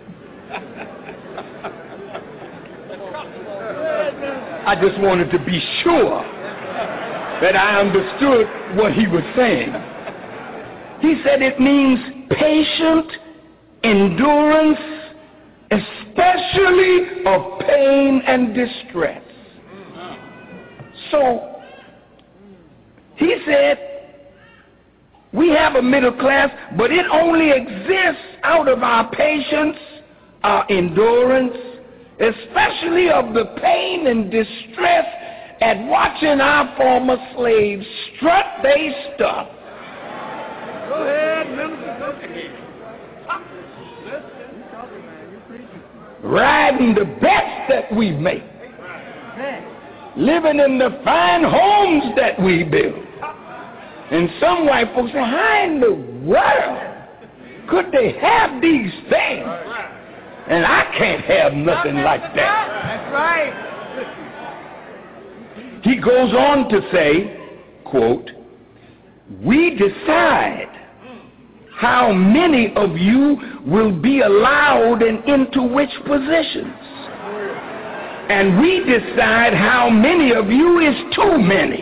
I just wanted to be sure that I understood what he was saying. He said it means patient endurance, especially of pain and distress. So he said, we have a middle class, but it only exists out of our patience, our endurance, especially of the pain and distress at watching our former slaves strut they stuff. Go ahead, minister. Riding the best that we make. Living in the fine homes that we build. And some white folks say, how in the world could they have these things? And I can't have nothing like that. That's right. He goes on to say, quote, "We decide how many of you will be allowed and into which positions. And we decide how many of you is too many.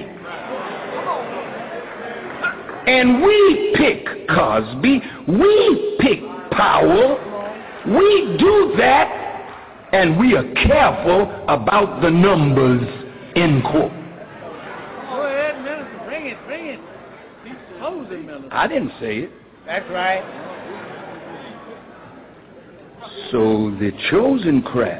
And we pick Cosby, we pick Powell, we do that, and we are careful about the numbers," end quote. Go ahead, minister, bring it, bring it. He's chosen, minister. I didn't say it. That's right. So the chosen crabs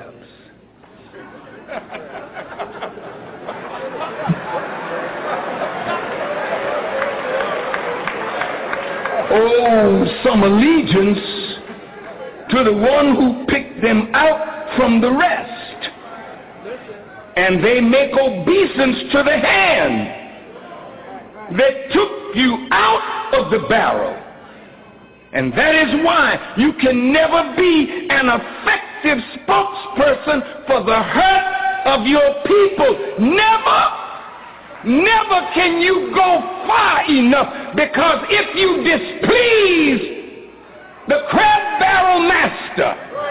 owe some allegiance to the one who picked them out from the rest, and they make obeisance to the hand that took you out of the barrel. And that is why you can never be an effective spokesperson for the hurt of your people. Never, never can you go far enough, because if you displease the crab barrel master,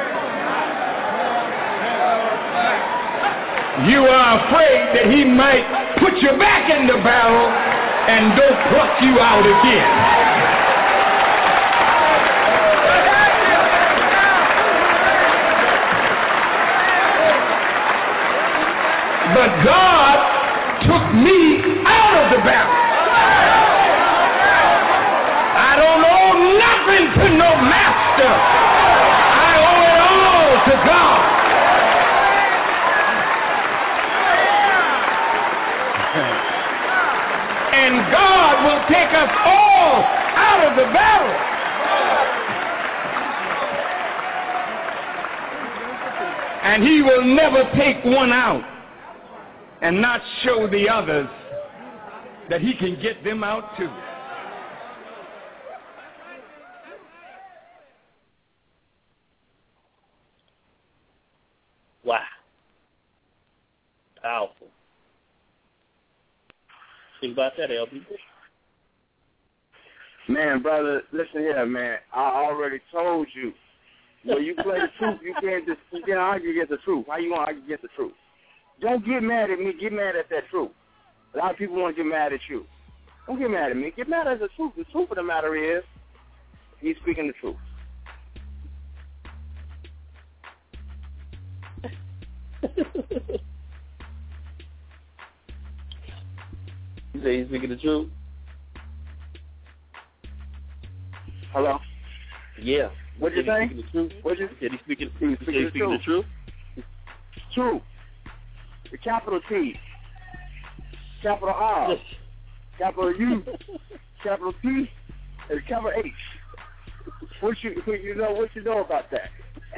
you are afraid that he might put you back in the barrel and don't pluck you out again. But God took me out of the barrel. I don't owe nothing to no master. I owe it all to God. And God will take us all out of the barrel. And he will never take one out and not show the others that he can get them out too. Wow. Powerful. Think about that, L B. Man, brother, listen here, man. I already told you. When you play the truth, you can't just you can't argue against the truth. How you gonna argue against the truth? Don't get mad at me. Get mad at that truth. A lot of people want to get mad at you. Don't get mad at me. Get mad at the truth. The truth of the matter is, he's speaking the truth. You say he's speaking the truth? Hello? Yeah. What you say? The truth? What you? Said he's speaking. He's speaking, he's speaking the truth. Truth. The capital T. capital R, capital U, capital T, and capital H. What you you know what you know about that?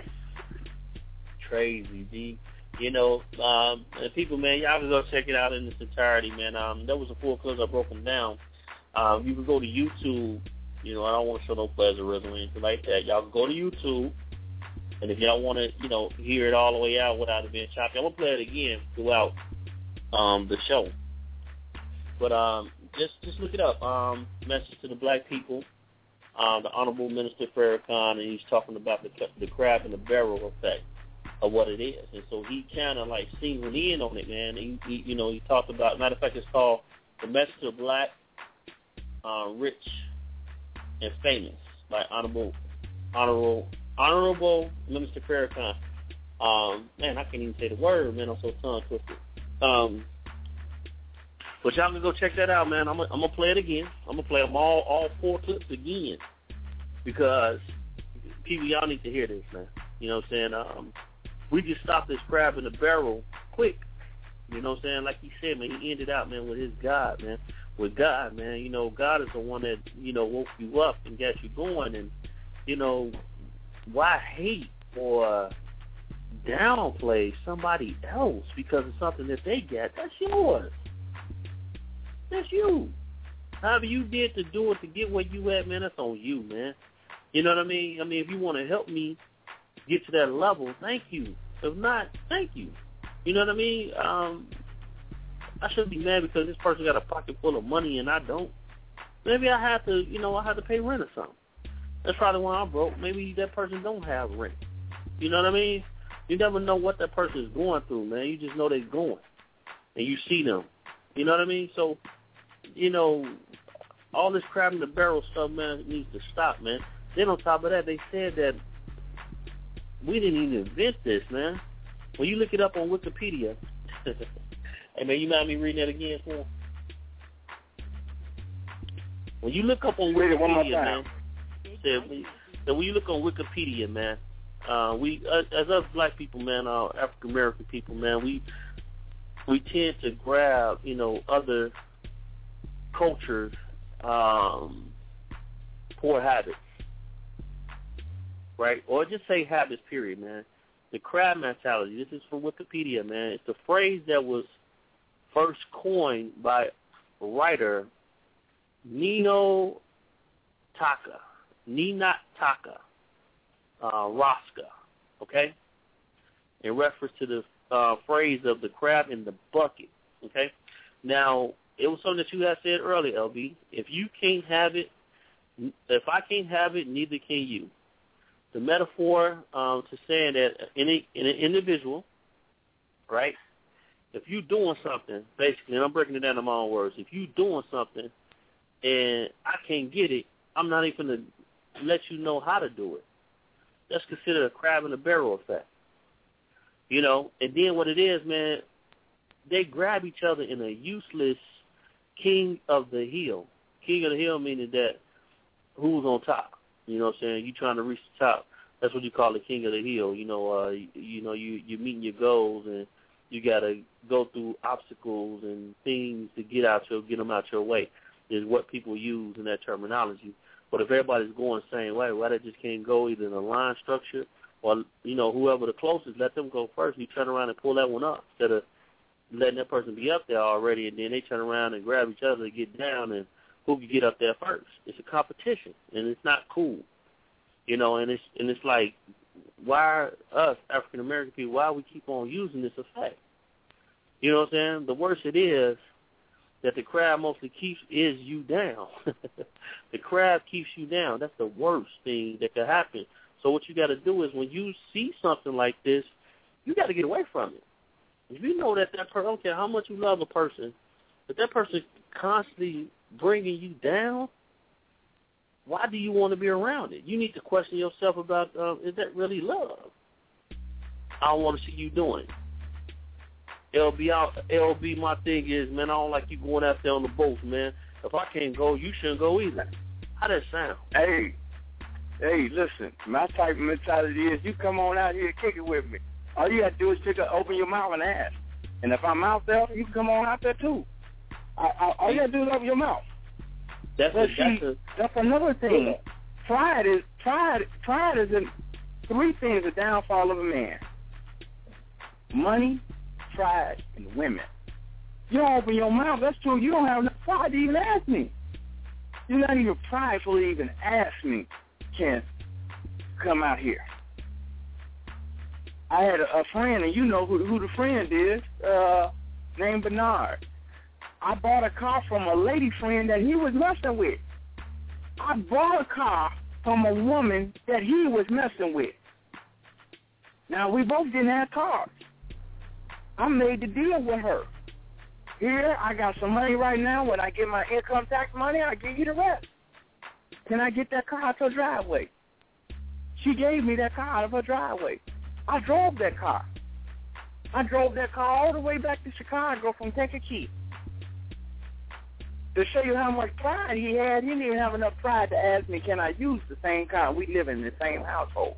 Crazy, D. You know, um, and people, man, y'all can go check it out in its entirety, man. Um, that was a full clip. I broke them down. Um, you can go to YouTube. You know, I don't want to show no plagiarism or anything like that. Y'all can go to YouTube, and if y'all want to, you know, hear it all the way out without it being choppy, I'm gonna play it again throughout um, the show. But um, just just look it up. Um, message to the black people. Um, the Honorable Minister Farrakhan, and he's talking about the the crab in the barrel effect of what it is, and so he kind of like singled in on it, man. He, he, you know, he talked about. Matter of fact, it's called "The Message of Black, uh, Rich, and Famous" by Honorable, Honorable, Honorable Minister Farrakhan. Um, man, I can't even say the word, man. I'm so tongue twisted. Um, but y'all can go check that out, man. I'm gonna, I'm gonna play it again. I'm gonna play them all, all four clips again, because people, y'all need to hear this, man. You know what I'm saying? Um, we just stopped this crab in the barrel quick. You know what I'm saying? Like he said, man, he ended out, man, with his God, man. With God, man. You know, God is the one that, you know, woke you up and got you going. And, you know, why hate or downplay somebody else because of something that they got? That's yours. That's you. However you did to do it to get where you at, man, that's on you, man. You know what I mean? I mean, if you want to help me get to that level, thank you. If not, thank you. You know what I mean? Um, I shouldn't be mad because this person got a pocket full of money and I don't. Maybe I have to, you know, I have to pay rent or something. That's probably why I'm broke. Maybe that person don't have rent. You know what I mean? You never know what that person is going through, man. You just know they're going. And you see them. You know what I mean? So, you know, all this crab in the barrel stuff, man, needs to stop, man. Then on top of that, they said that we didn't even invent this, man. When you look it up on Wikipedia, hey, man, you mind me reading that again for him? When you look up on Wikipedia, man, said, so when you look on Wikipedia, man, uh, we, uh, as us black people, man, uh, African American people, man, we we tend to grab, you know, other cultures' um, poor habits. Right? Or just say habits, period, man. The crab mentality, this is from Wikipedia, man. It's a phrase that was first coined by writer Nino Taka, Nina Taka, uh, Rosca, okay? In reference to the uh, phrase of the crab in the bucket, okay? Now, it was something that you had said earlier, L B. If you can't have it, if I can't have it, neither can you. The metaphor um, to saying that in, a, in an individual, right, if you're doing something, basically, and I'm breaking it down in my own words, if you're doing something and I can't get it, I'm not even going to let you know how to do it. That's considered a crab in the barrel effect. You know, and then what it is, man, they grab each other in a useless king of the hill. King of the hill meaning that who's on top. You know what I'm saying? You trying to reach the top. That's what you call the king of the hill. You know, uh, you, you know, you you're meeting your goals, and you got to go through obstacles and things to get out your get them out your way. Is what people use in that terminology. But if everybody's going the same way, why they just can't go either in a line structure or, you know, whoever the closest, let them go first. You turn around and pull that one up instead of letting that person be up there already, and then they turn around and grab each other to get down, and who can get up there first. It's a competition, and it's not cool, you know. And it's and it's like, why us African American people? Why we keep on using this effect? You know what I'm saying? The worse it is that the crab mostly keeps is you down. The crab keeps you down. That's the worst thing that could happen. So what you got to do is when you see something like this, you got to get away from it. If you know that that person, I don't care how much you love a person, if that person constantly bringing you down, why do you want to be around it? You need to question yourself about, uh, is that really love? I don't want to see you doing it. L B, L B, my thing is, man, I don't like you going out there on the boats, man. If I can't go, you shouldn't go either. How that sound? Hey, hey, listen, my type of mentality is you come on out here and kick it with me. All you got to do is pick up, open your mouth and ask. And if I'm out there, you can come on out there too. I, I, all you gotta do is open your mouth. That's but a, see, that's, a, that's another thing. Pride is pride. Pride is in three things: the downfall of a man: money, pride, and women. You don't open your mouth. That's true. You don't have enough pride to even ask me. You're not even prideful to even ask me, Ken, come out here. I had a, a friend, and you know who, who the friend is, uh, named Bernard. I bought a car from a lady friend that he was messing with. I bought a car from a woman that he was messing with. Now, we both didn't have cars. I made the deal with her. Here, I got some money right now. When I get my income tax money, I'll give you the rest. Can I get that car out her driveway? She gave me that car out of her driveway. I drove that car. I drove that car all the way back to Chicago from Kankakee. To show you how much pride he had, he didn't even have enough pride to ask me, can I use the same car? We live in the same household.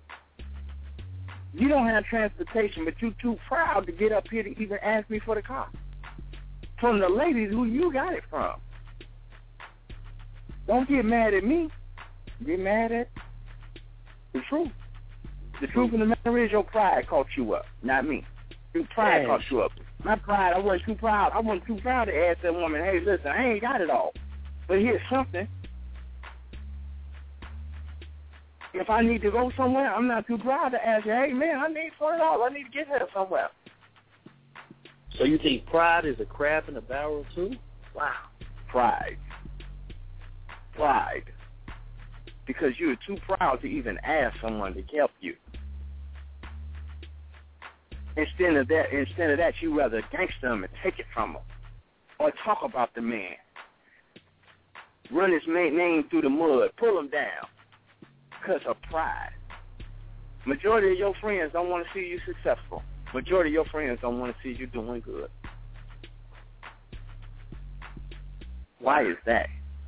You don't have transportation, but you're too proud to get up here to even ask me for the car. From the ladies who you got it from. Don't get mad at me. Get mad at the truth. The truth of the matter is your pride caught you up, not me. Your pride yes. caught you up. My pride, I wasn't too proud. I wasn't too proud to ask that woman, hey, listen, I ain't got it all, but here's something. If I need to go somewhere, I'm not too proud to ask you, hey, man, I need forty dollars. I need to get here somewhere. So you think pride is a crab in a barrel too? Wow. Pride. Pride. Because you're too proud to even ask someone to help you. Instead of that, instead of that, you rather gangster them and take it from them, or talk about the man, run his name through the mud, pull him down, because of pride. Majority of your friends don't want to see you successful. Majority of your friends don't want to see you doing good. Why is that?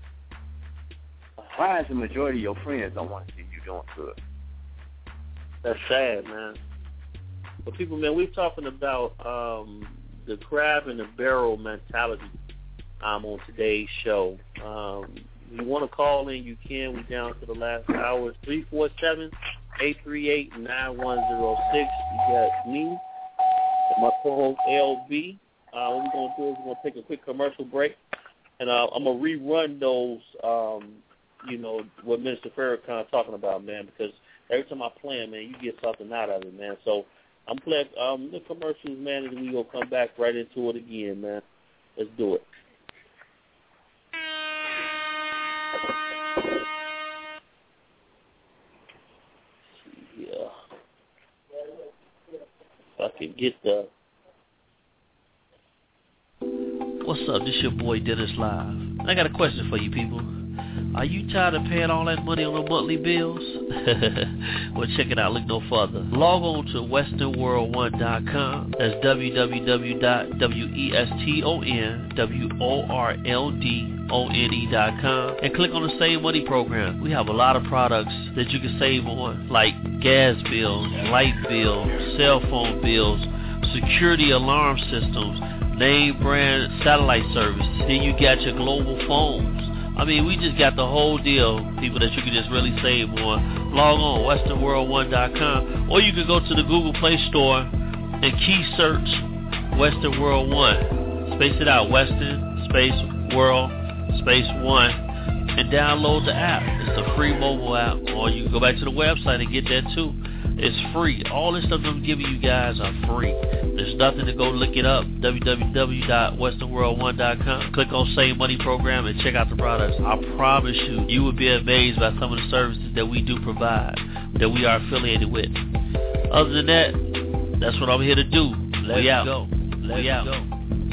Why is the majority of your friends don't want to see you doing good? That's sad, man. But people, man, we're talking about um, the crab in the barrel mentality um, on today's show. Um, if you want to call in, you can. We're down to the last hour. It's three four seven, eight three eight, nine one zero six. You got me and my co-host L B. Uh, what we're going to do is we're going to take a quick commercial break. And uh, I'm going to rerun those, um, you know, what Minister Farrakhan talking about, man, because every time I play them, man, you get something out of it, man. So I'm playing um, the commercials, man, and we're going to come back right into it again, man. Let's do it. Yeah. If I can get the... What's up? This your boy Dennis Live. I got a question for you people. Are you tired of paying all that money on the monthly bills? Well, check it out. Look no further. Log on to western world one dot com. That's w w w dot weston world dot com and click on the Save Money program. We have a lot of products that you can save on, like gas bills, light bills, cell phone bills, security alarm systems, name brand satellite service. Then you got your global phones. I mean, we just got the whole deal, people, that you can just really save on. Log on, western world one dot com, or you can go to the Google Play Store and key search Western World one. Space it out, Western space World space one, and download the app. It's a free mobile app, or you can go back to the website and get that too. It's free. All this stuff I'm giving you guys are free. There's nothing to go look it up. w w w dot western world one dot com. Click on Save Money Program and check out the products. I promise you, you will be amazed by some of the services that we do provide, that we are affiliated with. Other than that, that's what I'm here to do. Let's we out. go. Let's we out. go.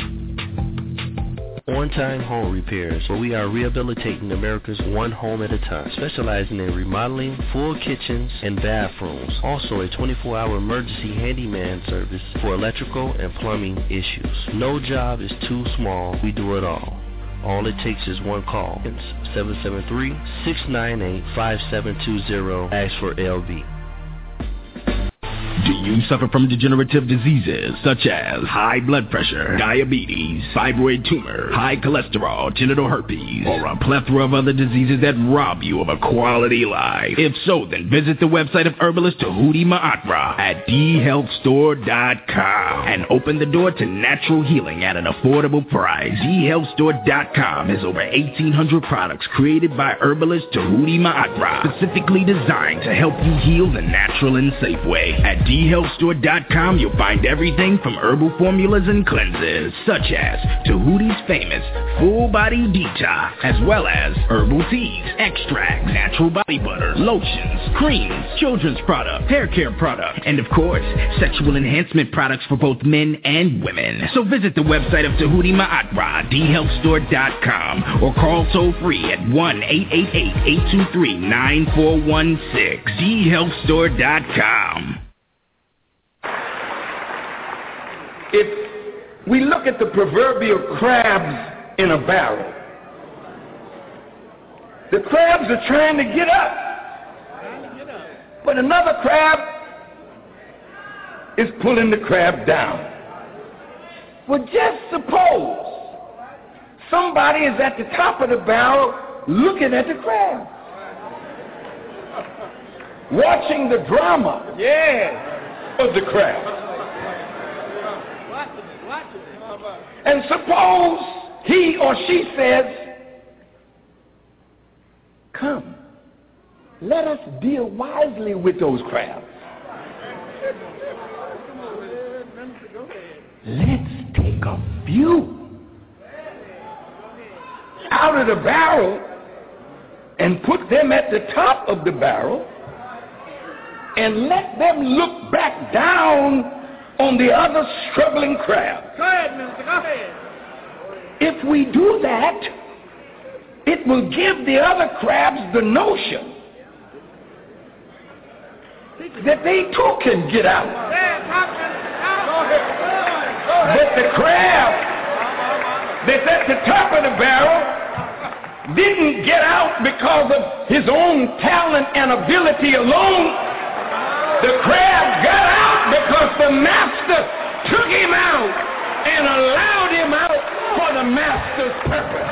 On-Time Home Repairs, where we are rehabilitating America's one home at a time, specializing in remodeling, full kitchens, and bathrooms. Also a twenty-four hour emergency handyman service for electrical and plumbing issues. No job is too small. We do it all. All it takes is one call. It's seven seven three, six nine eight, five seven two zero. Ask for L B. Do you suffer from degenerative diseases such as high blood pressure, diabetes, fibroid tumor, high cholesterol, genital herpes, or a plethora of other diseases that rob you of a quality life? If so, then visit the website of herbalist Tahuti Ma'atra at d health store dot com and open the door to natural healing at an affordable price. d health store dot com has over eighteen hundred products created by herbalist Tahuti Ma'atra, specifically designed to help you heal the natural and safe way. At d health store dot com, you'll find everything from herbal formulas and cleanses, such as Tahuti's famous Full Body Detox, as well as herbal teas, extracts, natural body butter, lotions, creams, children's products, hair care products, and of course, sexual enhancement products for both men and women. So visit the website of Tahuti Ma'atra, d health store dot com, or call toll free at one eight eight eight, eight two three, nine four one six, d health store dot com. If we look at the proverbial crabs in a barrel, the crabs are trying to get up, but another crab is pulling the crab down. Well, just suppose somebody is at the top of the barrel looking at the crab, watching the drama yeah. of the crab. And suppose he or she says, come, let us deal wisely with those crabs. Let's take a few out of the barrel and put them at the top of the barrel and let them look back down on the other struggling crab. Go ahead, Mister Go ahead. If we do that, it will give the other crabs the notion that they too can get out. But the crab that's at the top of the barrel didn't get out because of his own talent and ability alone. The crab got out because the master took him out and allowed him out for the master's purpose.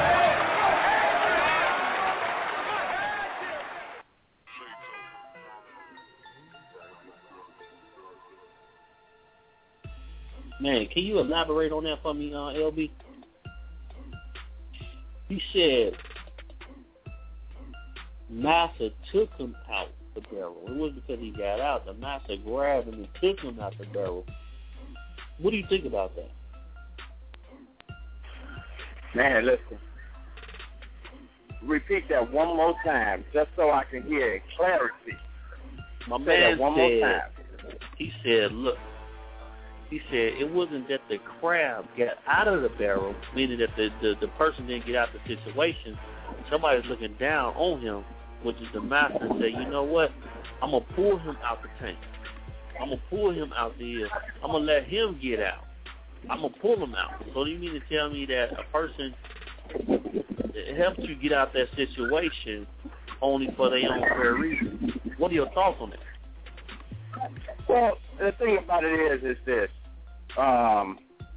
Man, can you elaborate on that for me, uh, L B? He said Master took him out the barrel. It wasn't because he got out. The master grabbed him and took him out the barrel. What do you think about that? Man, listen. Repeat that one more time, just so I can hear it. Clarity. My Say man that one said, more time. he said, look, he said it wasn't that the crab got out of the barrel, meaning that the, the, the person didn't get out the situation. Somebody's looking down on him, which is the master, and say, you know what? I'm going to pull him out the tank. I'm going to pull him out the ear. I'm going to let him get out. I'm going to pull him out. So you mean to tell me that a person helps you get out that situation only for their own fair reason? What are your thoughts on that? Well, the thing about it is, is this. Um,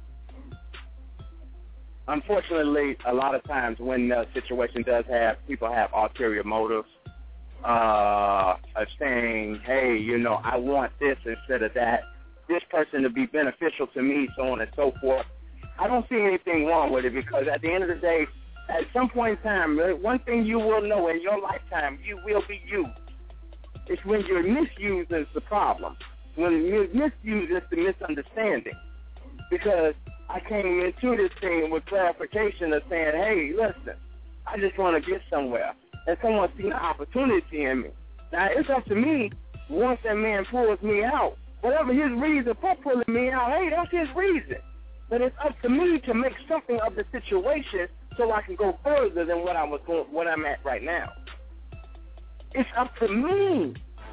unfortunately, a lot of times when the situation does have, people have ulterior motives, uh, of saying, hey, you know, I want this instead of that, this person to be beneficial to me, so on and so forth. I don't see anything wrong with it because at the end of the day, at some point in time, one thing you will know in your lifetime, you will be used. It's when you're misused is the problem. When you're misused, it's the misunderstanding. Because I came into this thing with clarification of saying, hey, listen, I just want to get somewhere. And someone seen an opportunity in me. Now, it's up to me, once that man pulls me out, whatever his reason for pulling me out, hey, that's his reason. But it's up to me to make something of the situation so I can go further than what I was going, what I'm at right now. It's up to me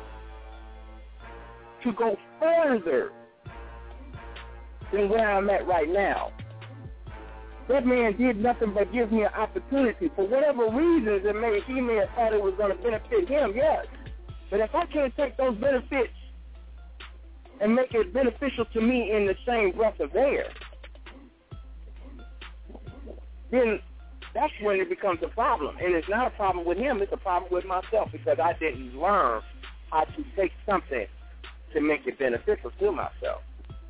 to go further than where I'm at right now. That man did nothing but give me an opportunity. For whatever reasons it may, he may have thought it was going to benefit him, yes. But if I can't take those benefits and make it beneficial to me in the same breath of air, then that's when it becomes a problem. And it's not a problem with him, it's a problem with myself because I didn't learn how to take something to make it beneficial to myself.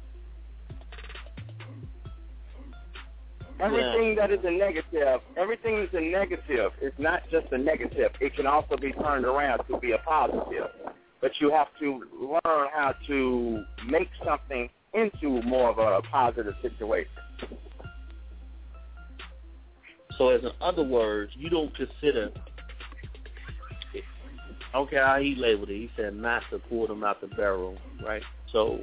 Everything that is a negative, everything is a negative. It's not just a negative. It can also be turned around to be a positive. But you have to learn how to make something into more of a positive situation. So, as in other words, you don't consider, I don't care how he labeled it, he said master pulled him out the barrel, right? So,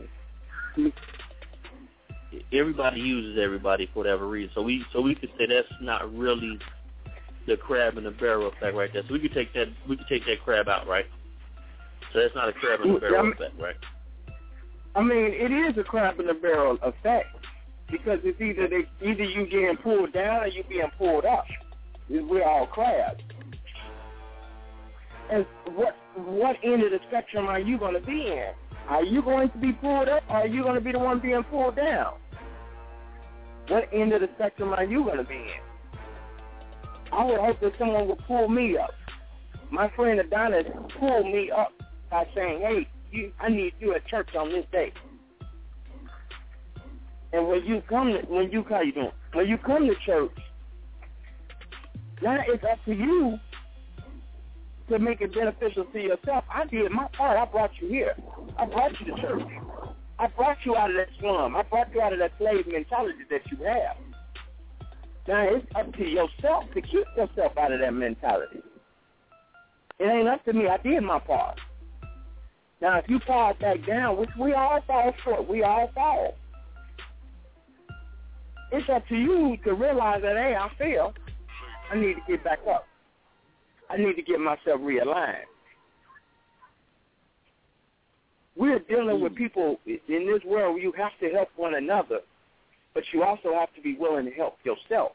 everybody uses everybody for whatever reason. So we so we could say that's not really the crab in the barrel effect right there. So we could take that we could take that crab out, right? So that's not a crab in the barrel I mean, effect, right? I mean, it is a crab in the barrel effect because it's either they, either you getting pulled down or you being pulled up. We're all crabs. And what what end of the spectrum are you going to be in? Are you going to be pulled up or are you going to be the one being pulled down? What end of the spectrum are you going to be in? I would hope that someone would pull me up. My friend Adonis pulled me up by saying, hey, you, I need you at church on this day. And when you come to, when you, how you doing? When you come to church, now it's up to you to make it beneficial to yourself. I did my part. I brought you here. I brought you to church. I brought you out of that slum. I brought you out of that slave mentality that you have. Now it's up to yourself to keep yourself out of that mentality. It ain't up to me. I did my part. Now if you fall back down, which we all fall short, we all fall. It's up to you to realize that, hey, I failed. I need to get back up. I need to get myself realigned. We're dealing with people in this world where you have to help one another, but you also have to be willing to help yourself.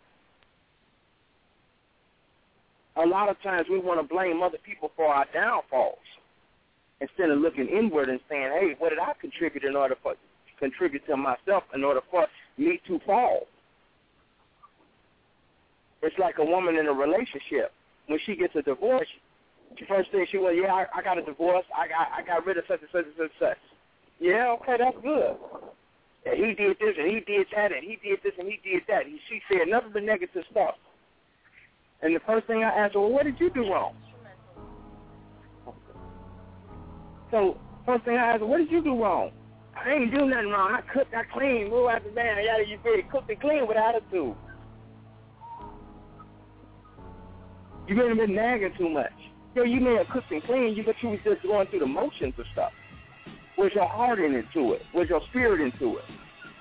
A lot of times we want to blame other people for our downfalls instead of looking inward and saying, hey, what did I contribute in order for contribute to myself in order for me to fall? It's like a woman in a relationship. When she gets a divorce, the first thing she went, yeah, I, I got a divorce. I got I got rid of such and such and such and such. Yeah, okay, that's good. And he did this and he did that and he did this and he did that. He, she said nothing but negative stuff. And the first thing I asked her, well, what did you do wrong? So first thing I asked her, what did you do wrong? I ain't do nothing wrong. I cooked, I cleaned, move out the van, I got you big, cooked and clean with attitude. You may have been nagging too much. Yo, you may have cooked and cleaned, but you was just going through the motions of stuff. Was your heart into it? Was your spirit into it?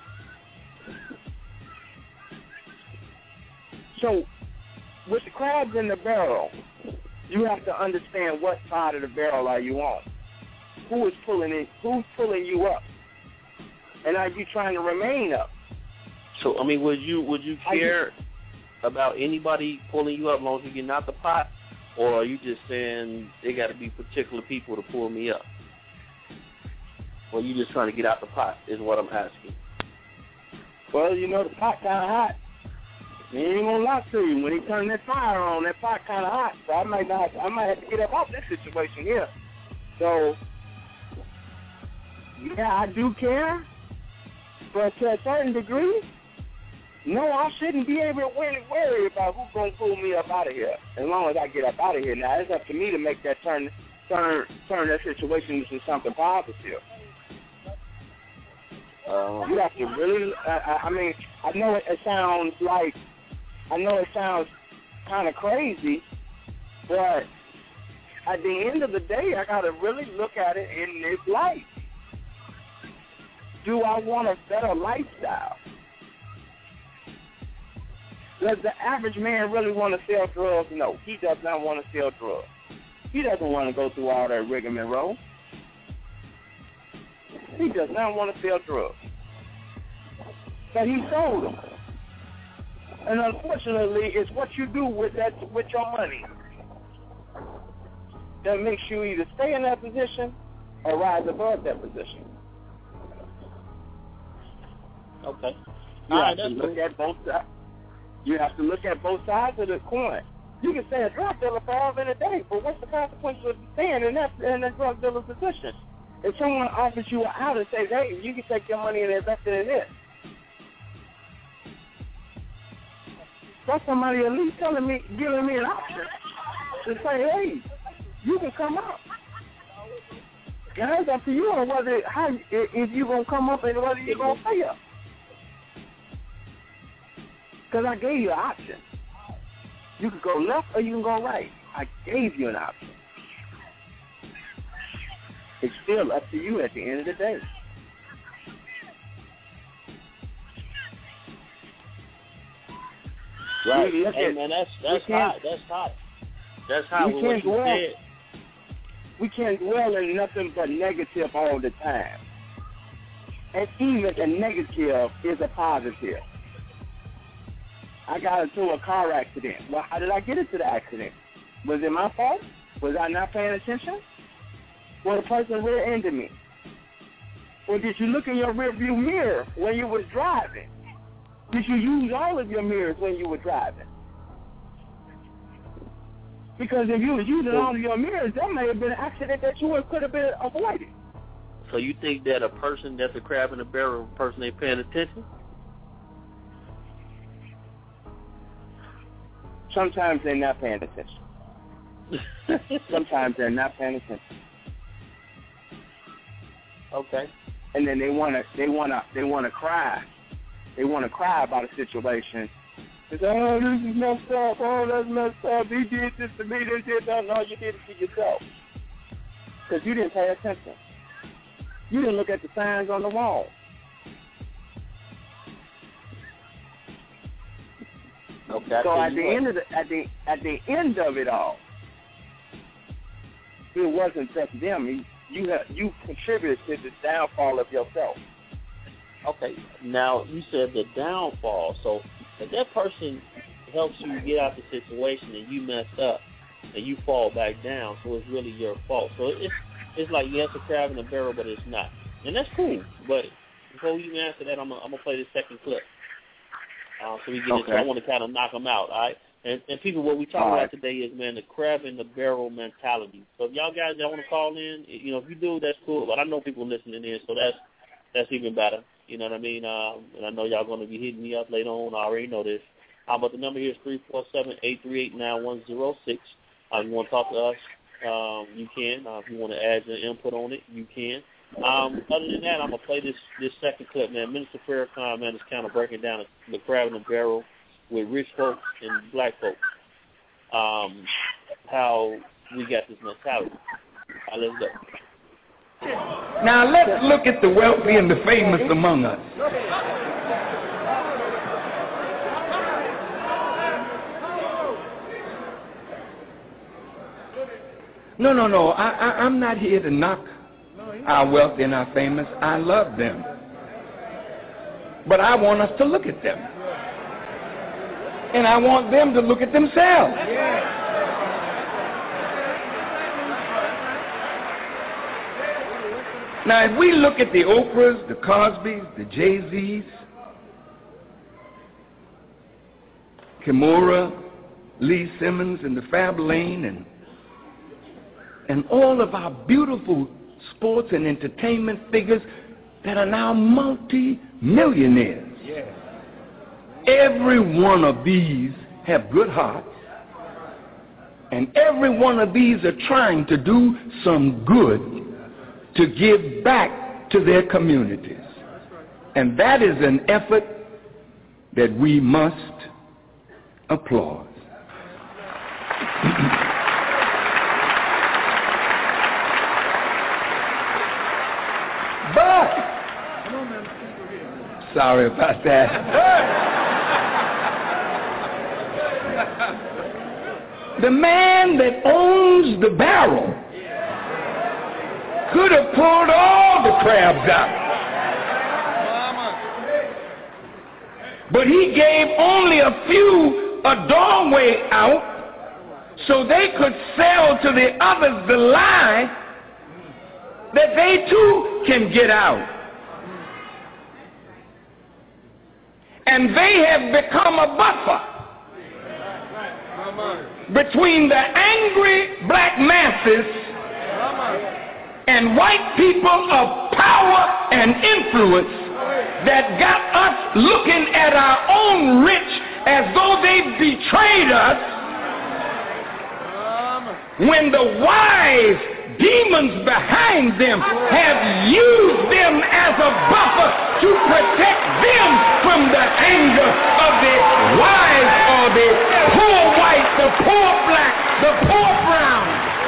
So, with the crabs in the barrel, you have to understand what side of the barrel are you on. Who is pulling it? Who's pulling you up? And are you trying to remain up? So, I mean, would you would you care about anybody pulling you up as long as you get out the pot, or are you just saying they got to be particular people to pull me up? Or are you just trying to get out the pot is what I'm asking. Well, you know, the pot kind of hot. He ain't going to lie to you. When he turn that fire on, that pot kind of hot. So I might not, I might have to get up off this situation here. So, yeah, I do care, but to a certain degree, no, I shouldn't be able to really worry about who's going to pull me up out of here as long as I get up out of here. Now, it's up to me to make that turn turn, turn that situation into something positive. Uh, you have to really, I, I mean, I know it, it sounds like, I know it sounds kind of crazy, but at the end of the day, I got to really look at it in this light. Do I want a better lifestyle? Does the average man really want to sell drugs? No, he does not want to sell drugs. He doesn't want to go through all that rigmarole. He does not want to sell drugs. But he sold them. And unfortunately, it's what you do with that with your money that makes you either stay in that position or rise above that position. Okay. You All have right, to that's look cool. at both sides. You have to look at both sides of the coin. You can say a drug dealer falls in a day, but what's the consequence of staying in that in that drug dealer's position? If someone offers you out and says, "Hey, you can take your money and invest it in this," that's somebody at least telling me, giving me an option to say, "Hey, you can come up." And it's up to you on whether how if you're gonna come up and whether you're gonna stay up. Because I gave you an option. You can go left or you can go right. I gave you an option. It's still up to you at the end of the day. Right. We look Hey, at- man, that's that's we can't- hot. That's hot. That's hot we with what can't you dwell. said. We can't dwell in nothing but negative all the time. And even a negative is a positive. I got into a car accident. Well, how did I get into the accident? Was it my fault? Was I not paying attention? Well, the person rear-ended me. Or did you look in your rearview mirror when you was driving? Did you use all of your mirrors when you were driving? Because if you was using all of your mirrors, that may have been an accident that you could have been avoided. So you think that a person that's a crab in a barrel, a person ain't paying attention? Sometimes they're not paying attention. Sometimes they're not paying attention. Okay. And then they wanna, they wanna, they wanna cry. They wanna cry about a situation. They say, "Oh, this is messed up. Oh, that's messed up. He did this to me. This did that." No, you did it to yourself. Because you didn't pay attention. You didn't look at the signs on the wall. Okay. So at the end of the at the at the end of it all, it wasn't just them. You you, have, you contributed to the downfall of yourself. Okay. Now you said the downfall. So if that person helps you get out the situation and you mess up and you fall back down, so it's really your fault. So it's it's like yes, a crab in a barrel, but it's not, and that's cool. But before you answer that, I'm gonna, I'm gonna play this second clip. Uh, so we get Okay. into, I want to kind of knock them out, all right? And, and people, what we talk All about right. today is, man, the crab in the barrel mentality. So if y'all guys that want to call in, you know, if you do, that's cool. But I know people listening in, so that's that's even better. You know what I mean? Um, and I know y'all going to be hitting me up later on. I already know this. Uh, but the number here is three four seven, eight three eight, nine one zero six. Uh, if you want to talk to us, um, you can. Uh, if you want to add your input on it, you can. Um, other than that, I'm going to play this, this second clip, man. Minister Farrakhan, man, is kind of breaking down the crab in the barrel with rich folks and black folks, um, how we got this mentality. All right, let's go. Now let's look at the wealthy and the famous among us. No, no, no. I, I, I'm not here to knock our wealthy and our famous. I love them. But I want us to look at them. And I want them to look at themselves. Now, if we look at the Oprahs, the Cosbys, the Jay-Z's, Kimura, Lee Simmons, and the Fab Lane, and and all of our beautiful sports and entertainment figures that are now multi-millionaires. Yeah. Every one of these have good hearts, and every one of these are trying to do some good to give back to their communities. And that is an effort that we must applaud. But, sorry about that. The man that owns the barrel could have pulled all the crabs out. But he gave only a few a doorway out so they could sell to the others the lie that they too can get out. And they have become a buffer between the angry black masses and white people of power and influence that got us looking at our own rich as though they betrayed us, when the wise demons behind them have used them as a buffer to protect them from the anger of the wise or the poor white, the poor black, the poor brown.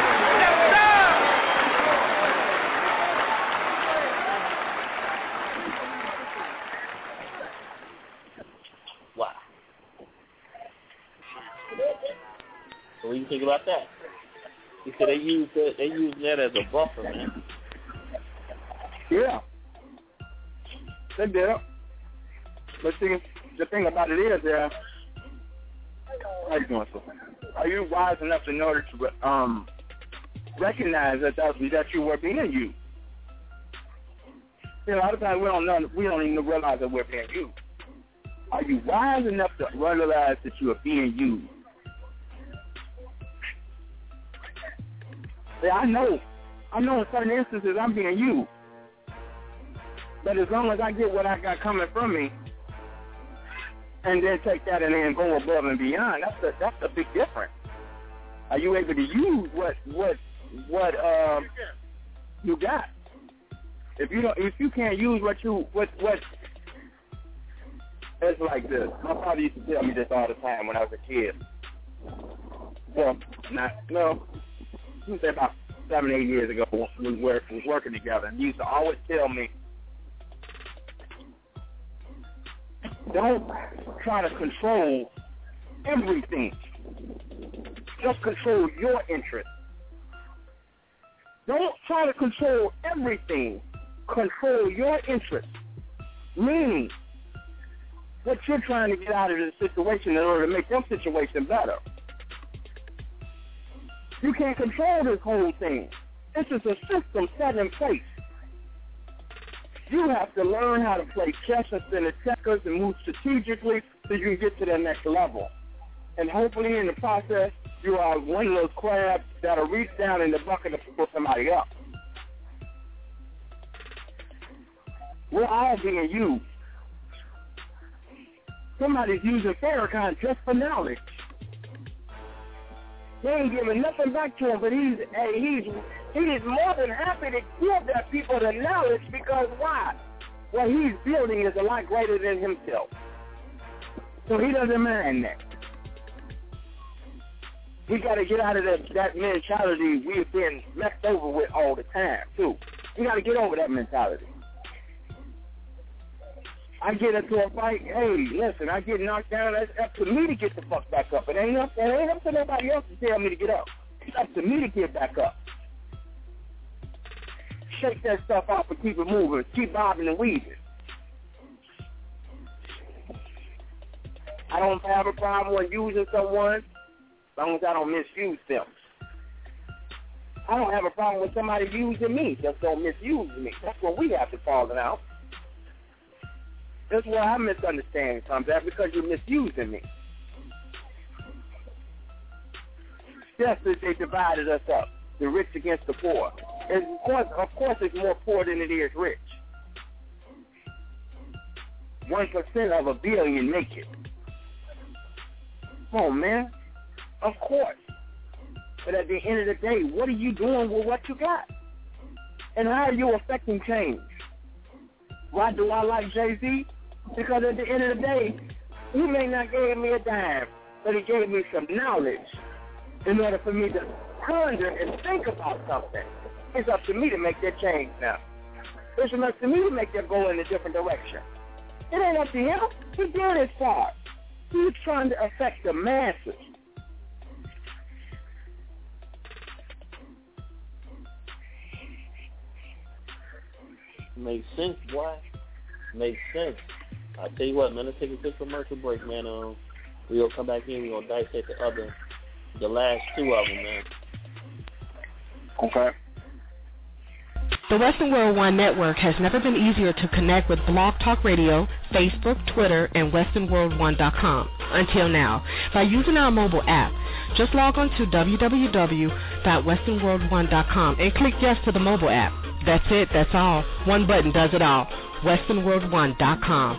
Wow. So what do you think about that? He said they use that, they use that as a buffer, man. Yeah. They did. But see, the thing about it is, yeah. How you doing, sir? Are you wise enough in order to um recognize that that, that you were being used? You know, a lot of times we don't know, we don't even realize that we're being used. Are you wise enough to realize that you are being used? Yeah, I know. I know in certain instances I'm being used. But as long as I get what I got coming from me, and then take that and then go above and beyond, that's a that's a big difference. Are you able to use what what what um you got? If you don't, if you can't use what you what what, it's like this. My father used to tell me this all the time when I was a kid. Well, not no. He was about seven, eight years ago. We were was working together, and he used to always tell me, don't try to control everything. Just control your interest. Don't try to control everything. Control your interest. Meaning, what you're trying to get out of the situation in order to make your situation better. You can't control this whole thing. This is a system set in place. You have to learn how to play chess instead of checkers and move strategically so you can get to the next level. And hopefully in the process, you are one of those crabs that'll reach down in the bucket to pull somebody up. We're all being used. Somebody's using Farrakhan just for knowledge. They ain't giving nothing back to him, but he's hey, he's he's more than happy to give that people the knowledge because why? What he's building is a lot greater than himself. So he doesn't mind that. We got to get out of that, that mentality we've been messed over with all the time, too. We got to get over that mentality. I get into a fight, hey, listen, I get knocked down, it's up to me to get the fuck back up. It ain't up, it ain't up to nobody else to tell me to get up. It's up to me to get back up. Shake that stuff off and keep it moving. Keep bobbing and weaving. I don't have a problem with using someone as long as I don't misuse them. I don't have a problem with somebody using me. Just don't misuse me. That's what we have to call it out. That's where our misunderstanding comes at, because you're misusing me. Just as they divided us up, the rich against the poor. And of course, of course it's more poor than it is rich. One percent of a billion make it. Come on, man. Of course. But at the end of the day, what are you doing with what you got? And how are you affecting change? Why do I like Jay-Z? Because at the end of the day, he may not give me a dime, but he gave me some knowledge in order for me to ponder and think about something. It's up to me to make that change now. It's up to me to make that go in a different direction. It ain't up to him. He did his part. He's trying to affect the masses. Makes sense, boy. Makes sense. I'll tell you what, man, let's take a quick commercial break, man. Um, we'll come back in, we're going to dissect the other, the last two of them, man. Okay. The Western World One Network has never been easier to connect with Blog Talk Radio, Facebook, Twitter, and Western World One dot com. Until now, by using our mobile app. Just log on to w w w dot western world one dot com and click yes to the mobile app. That's it, that's all. One button does it all. Western World One dot com.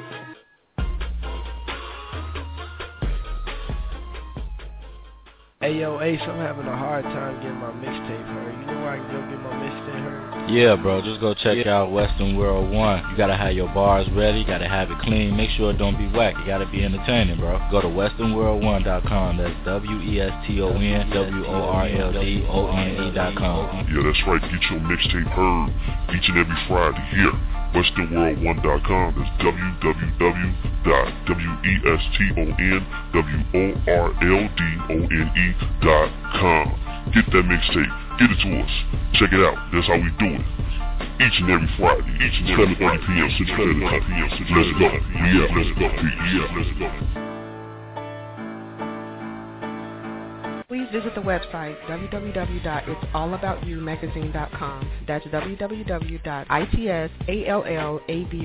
Hey yo, Ace, I'm having a hard time getting my mixtape heard. You know where I can go get my mixtape heard? Yeah, bro, just go check yeah. out Western World One. You gotta have your bars ready, you gotta have it clean, make sure it don't be whack. You gotta be entertaining, bro. Go to western world one dot com. That's W E S T O N W O R L D O N E dot com. Yeah, that's right. Get your mixtape heard each and every Friday here. western world one dot com. That's w w w dot w e s t o n w o r l d o n e dot com. Get that mixtape. Get it to us. Check it out. That's how we do it. Each and every Friday. Each and every seven thirty p.m. Central Standard Time. Let's go. Yeah, let's go. Yeah, let's go. Please visit the website w w w dot its all about you magazine dot com. That's w w w dot its all about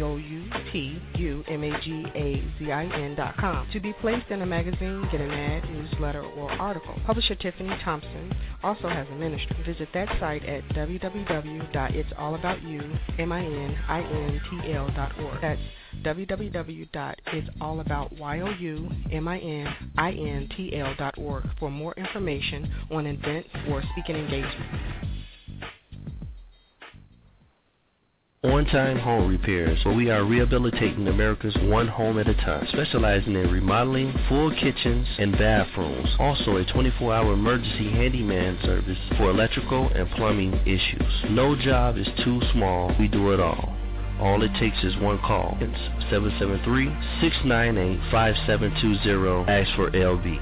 you dot com. To be placed in a magazine, get an ad, newsletter, or article. Publisher Tiffany Thompson also has a ministry. Visit that site at w w w dot its all about you magazine dot org. That's w w w dot its all about you magazine dot org for more information on events or speaking engagements. On-Time Home Repairs, where we are rehabilitating America's one home at a time, specializing in remodeling, full kitchens, and bathrooms. Also a twenty-four hour emergency handyman service for electrical and plumbing issues. No job is too small, we do it all. All it takes is one call. It's seven seven three, six nine eight, five seven two zero. Ask for L B.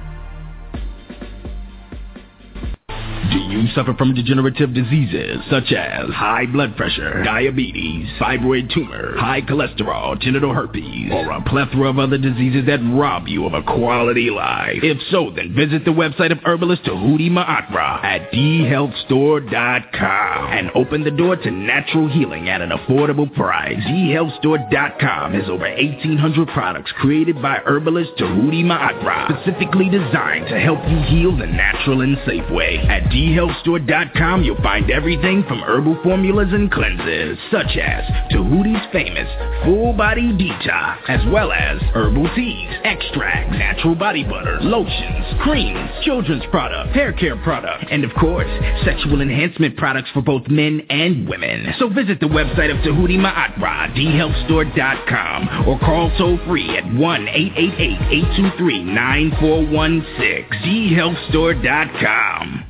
Do you suffer from degenerative diseases such as high blood pressure, diabetes, fibroid tumor, high cholesterol, genital herpes, or a plethora of other diseases that rob you of a quality life? If so, then visit the website of herbalist Tahuti Ma'atra at d health store dot com and open the door to natural healing at an affordable price. d health store dot com has over eighteen hundred products created by herbalist Tahuti Ma'atra, specifically designed to help you heal the natural and safe way. At d health store dot com, you'll find everything from herbal formulas and cleanses, such as Tahuti's famous Full Body Detox, as well as herbal teas, extracts, natural body butters, lotions, creams, children's products, hair care products, and of course, sexual enhancement products for both men and women. So visit the website of Tahuti Ma'atra, d health store dot com, or call toll free at one eight eight eight, eight two three, nine four one six, d health store dot com.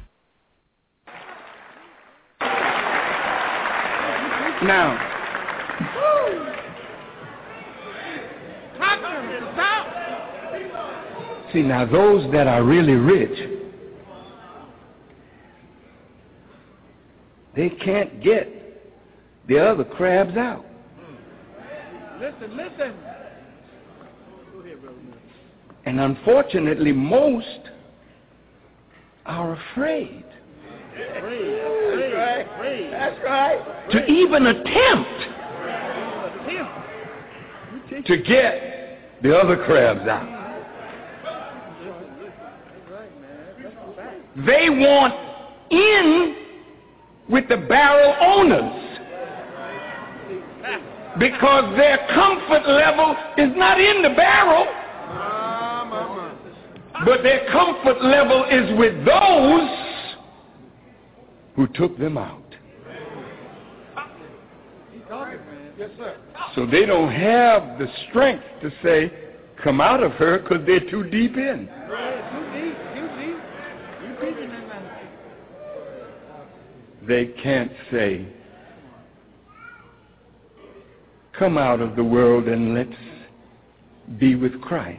Now, see, now those that are really rich, they can't get the other crabs out. Listen, listen. And unfortunately, most are afraid. That's right. That's right. To even attempt to get the other crabs out. They want in with the barrel owners because their comfort level is not in the barrel, but their comfort level is with those who took them out. Yes, sir. So they don't have the strength to say, come out of her, because they're too deep in. Too deep, too deep. You preaching in that. They can't say, come out of the world and let's be with Christ.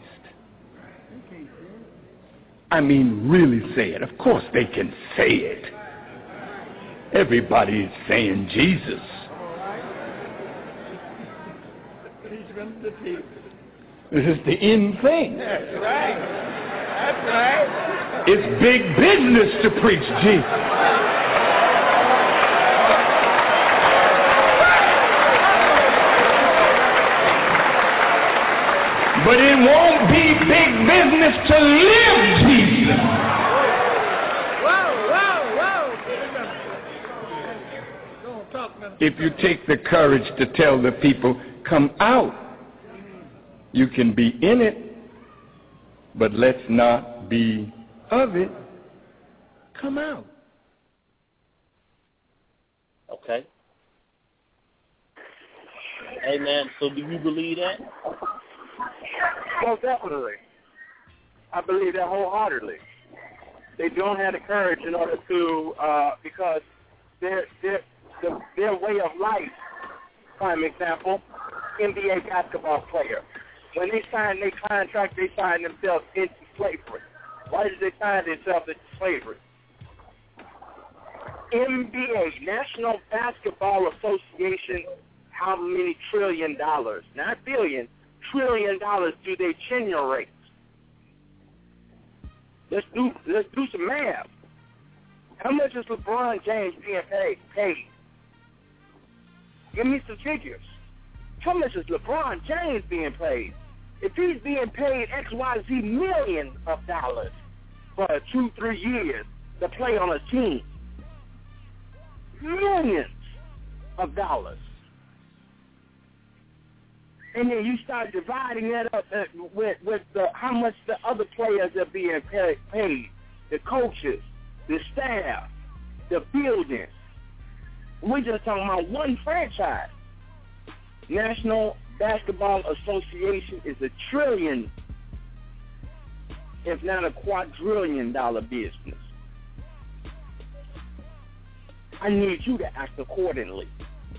I mean, really say it. Of course they can say it. Everybody is saying Jesus. This is the in thing. That's right. That's right. It's big business to preach Jesus. But it won't be big business to live Jesus. Whoa, whoa, whoa. If you take the courage to tell the people, come out, you can be in it, but let's not be of it. Come out. Okay. Hey, man, so do you believe that? Well, definitely. I believe that wholeheartedly. They don't have the courage in order to, uh, because their, their, the, their way of life, prime example, N B A basketball player. When they sign their contract, they sign themselves into slavery. Why did they sign themselves into slavery? N B A, National Basketball Association, how many trillion dollars, not billion, trillion dollars do they generate? Let's do let's do some math. How much is LeBron James being paid? paid? Give me some figures. How much is LeBron James being paid? If he's being paid X Y Z million of dollars for two, three years to play on a team, millions of dollars. And then you start dividing that up with, with the, how much the other players are being pay, paid, the coaches, the staff, the buildings. We're just talking about one franchise. National Basketball Association is a trillion, if not a quadrillion dollar business. I need you to act accordingly.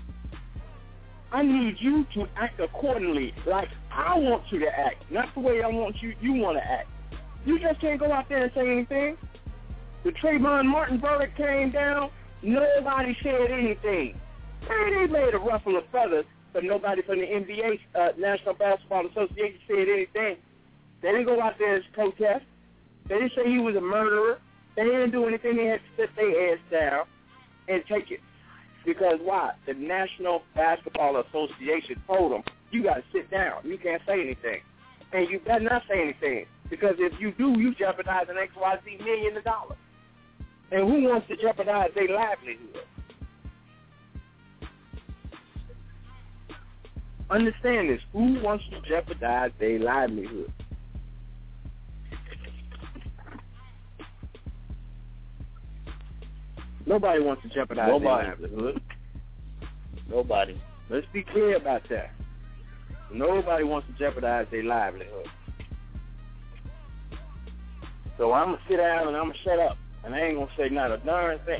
I need you to act accordingly, like I want you to act, not the way I want you you want to act. You just can't go out there and say anything. The Trayvon Martin verdict came down, nobody said anything. Man, they made a ruffle of feathers, but nobody from the N B A, uh, National Basketball Association, said anything. They didn't go out there and protest. They didn't say he was a murderer. They didn't do anything. They had to sit their ass down and take it. Because why? The National Basketball Association told them, you got to sit down. You can't say anything. And you better not say anything. Because if you do, you jeopardize an X Y Z million of dollars. And who wants to jeopardize their livelihood? Understand this. Who wants to jeopardize their livelihood? Nobody wants to jeopardize Nobody. their livelihood. Nobody. Let's be clear about that. Nobody wants to jeopardize their livelihood. So I'm going to sit down and I'm going to shut up. And I ain't going to say not a darn thing.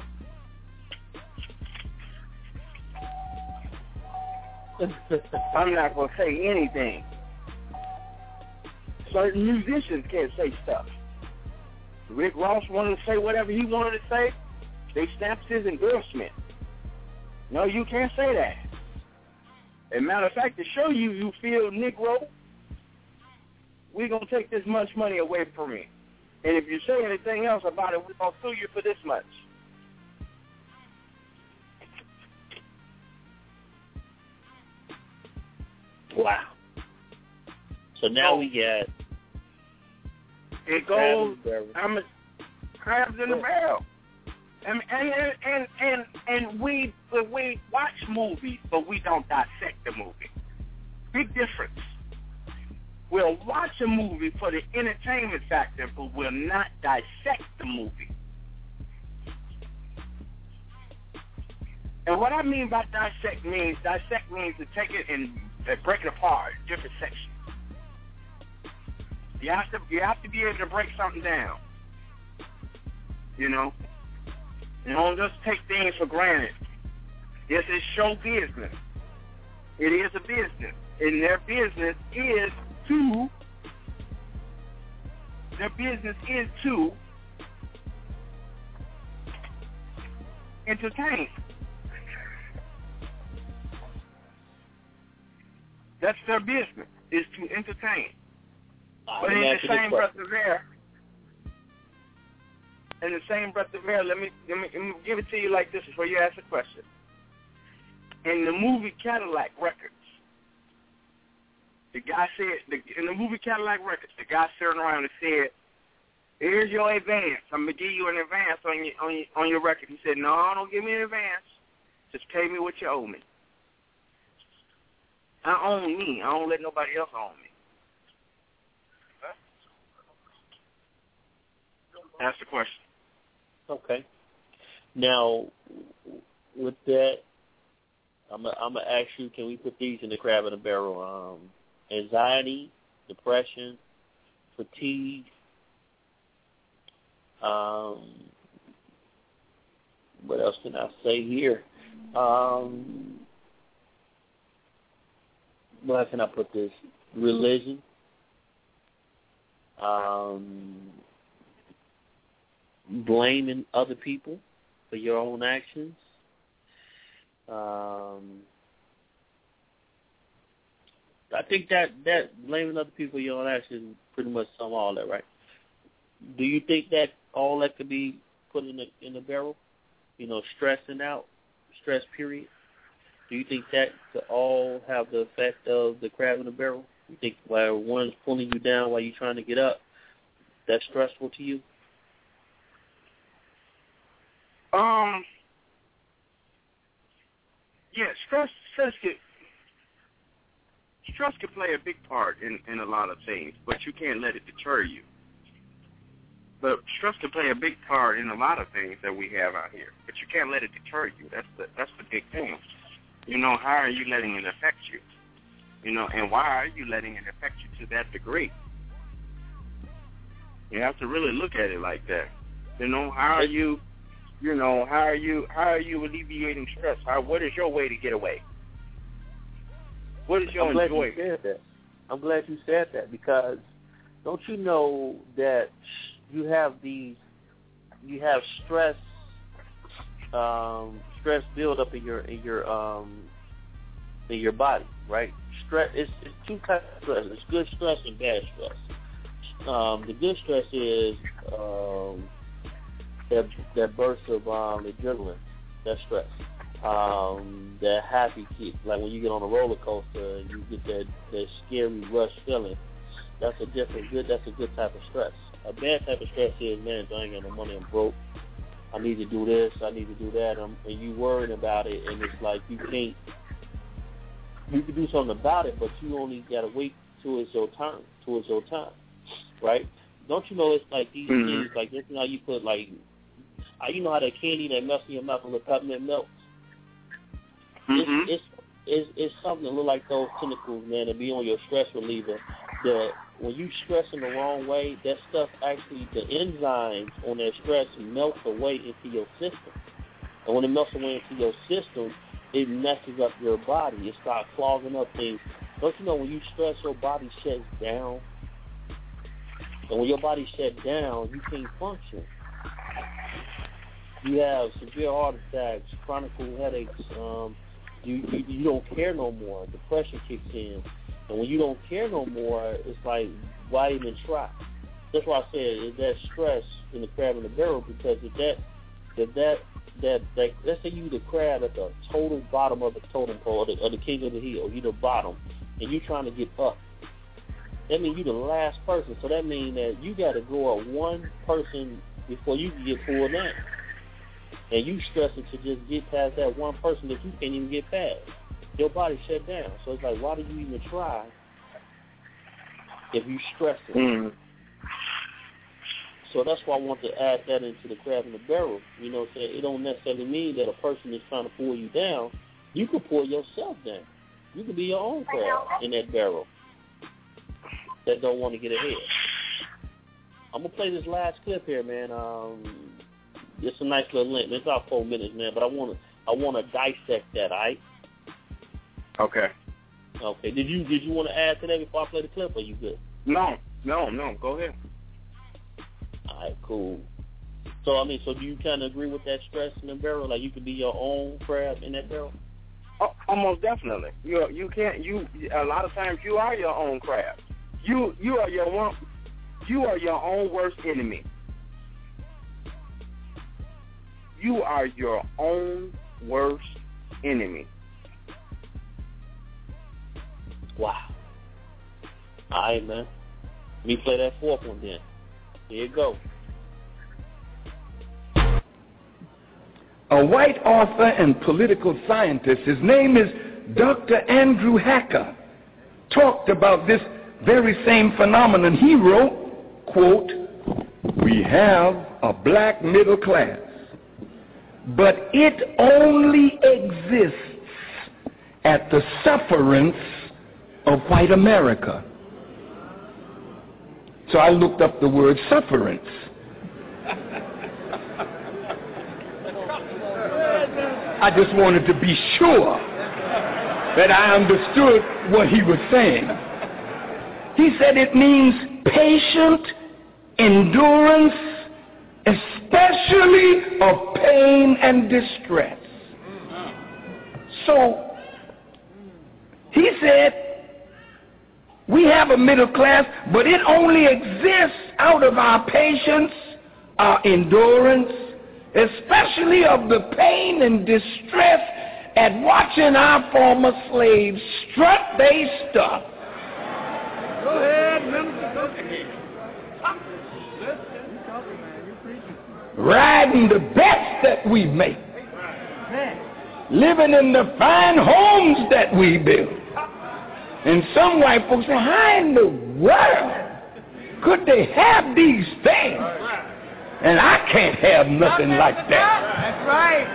I'm not going to say anything. Certain musicians can't say stuff. Rick Ross wanted to say whatever he wanted to say. They snapped his endorsement. No, you can't say that. As a matter of fact, to show you you feel Negro, we're going to take this much money away from you. And if you say anything else about it, we're going to sue you for this much. Wow. So now we get... It goes, I'm a, crabs in the barrel. And and and and and we we watch movies, but we don't dissect the movie. Big difference. We'll watch a movie for the entertainment factor, but we'll not dissect the movie. And what I mean by dissect means dissect means to take it and break it apart, different sections. You have to you have to be able to break something down. You know. You don't just take things for granted. This is show business. It is a business. And their business is to, their business is to entertain. That's their business, is to entertain. Uh, but in the same breath of air, in the same breath of air, let me, let me let me give it to you like this before you ask a question. In the movie Cadillac Records, The guy said, the, in the movie Cadillac Records, the guy turned around and said, here's your advance. I'm going to give you an advance on your, on your on your record. He said, no, don't give me an advance. Just pay me what you owe me. I own me. I don't let nobody else own me. That's the question. Okay. Now, with that, I'm going to ask you, can we put these in the crab in the barrel? Um, anxiety, depression, fatigue, um, what else can I say here? Um, where can I put this? Religion. Um, blaming other people for your own actions. Um, I think that, that blaming other people for your own actions pretty much sum all that, right? Do you think that all that could be put in the in the barrel? You know, stressing out, stress period. Do you think that could all have the effect of the crab in the barrel? You think while one's pulling you down while you're trying to get up, that's stressful to you? Um. Yeah, stress, stress could stress could play a big part in, in a lot of things, but you can't let it deter you. But stress can play a big part in a lot of things that we have out here, but you can't let it deter you. That's the that's the big thing. You know, how are you letting it affect you? You know, and why are you letting it affect you to that degree? You have to really look at it like that. You know, how are you, you know, how are you, how are you alleviating stress? How, what is your way to get away? What is your I'm glad enjoyment? you said that. I'm glad you said that because don't you know that you have these, you have stress, um, stress build up in your in your um, in your body, right? Stress it's, it's two types of stress. It's good stress and bad stress. Um, the good stress is um, that that burst of um, adrenaline, that stress, um, that happy kick, like when you get on a roller coaster and you get that, that scary rush feeling. That's a different good. That's a good type of stress. A bad type of stress is, man, I ain't got no money, I'm broke. I need to do this, I need to do that, I'm, and you worrying about it, and it's like you can't. You can do something about it, but you only gotta wait till it's your turn, till it's your time, right? Don't you know it's like these mm-hmm. things, like this? You know how you put like, you know how that candy that melts in your mouth with the peppermint melts. Mm-hmm. It's, it's it's it's something that look like those tentacles, man, to be on your stress reliever. That when you stressing the wrong way, that stuff actually, the enzymes on that stress melts away into your system. And when it melts away into your system, it messes up your body. It starts clogging up things. Don't you know when you stress, your body shuts down? And when your body shuts down, you can't function. You have severe heart attacks, chronic headaches. Um, you, you you don't care no more. Depression kicks in. And when you don't care no more, it's like, why even try? That's why I said, is that stress in the crab in the barrel? Because if that, if that, that, that, let's say you the crab at the total bottom of the totem pole, or the, or the king of the hill, you the bottom, and you trying to get up. That means you the last person. So that means that you got to go up one person before you can get pulled down. And you stressing to just get past that one person that you can't even get past. Your body shut down. So it's like, why do you even try if you stress it? Mm. So that's why I want to add that into the crab in the barrel. You know what I'm saying? It don't necessarily mean that a person is trying to pull you down. You could pull yourself down. You could be your own crab in that barrel that don't want to get ahead. I'm going to play this last clip here, man. Um, it's a nice little length. It's about four minutes, man, but I want to I want to dissect that, all right? Okay. Okay. Did you did you want to add to that before I play the clip, or are you good? No, no, no. Go ahead. All right, cool. So, I mean, so do you kind of agree with that stress in the barrel? Like, you could be your own crab in that barrel? Oh, almost definitely. You you can't. You a lot of times you are your own crab. You you are your one. You are your own worst enemy. You are your own worst enemy. Wow. All right, man. Let me play that fourth one then. Here you go. A white author and political scientist, his name is Doctor Andrew Hacker, talked about this very same phenomenon. He wrote, quote, "We have a black middle class, but it only exists at the sufferance of white America." So I looked up the word sufferance. I just wanted to be sure that I understood what he was saying. He said it means patient endurance, especially of pain and distress. So he said we have a middle class, but it only exists out of our patience, our endurance, especially of the pain and distress at watching our former slaves strut their stuff. Go ahead, Minister. Go ahead. Riding the best that we make. Living in the fine homes that we build. And some white folks say, how in the world could they have these things? And I can't have nothing like that. That's right.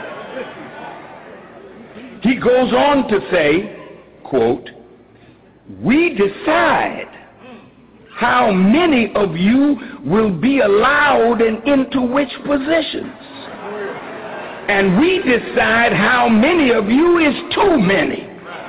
He goes on to say, quote, "We decide how many of you will be allowed and into which positions. And we decide how many of you is too many.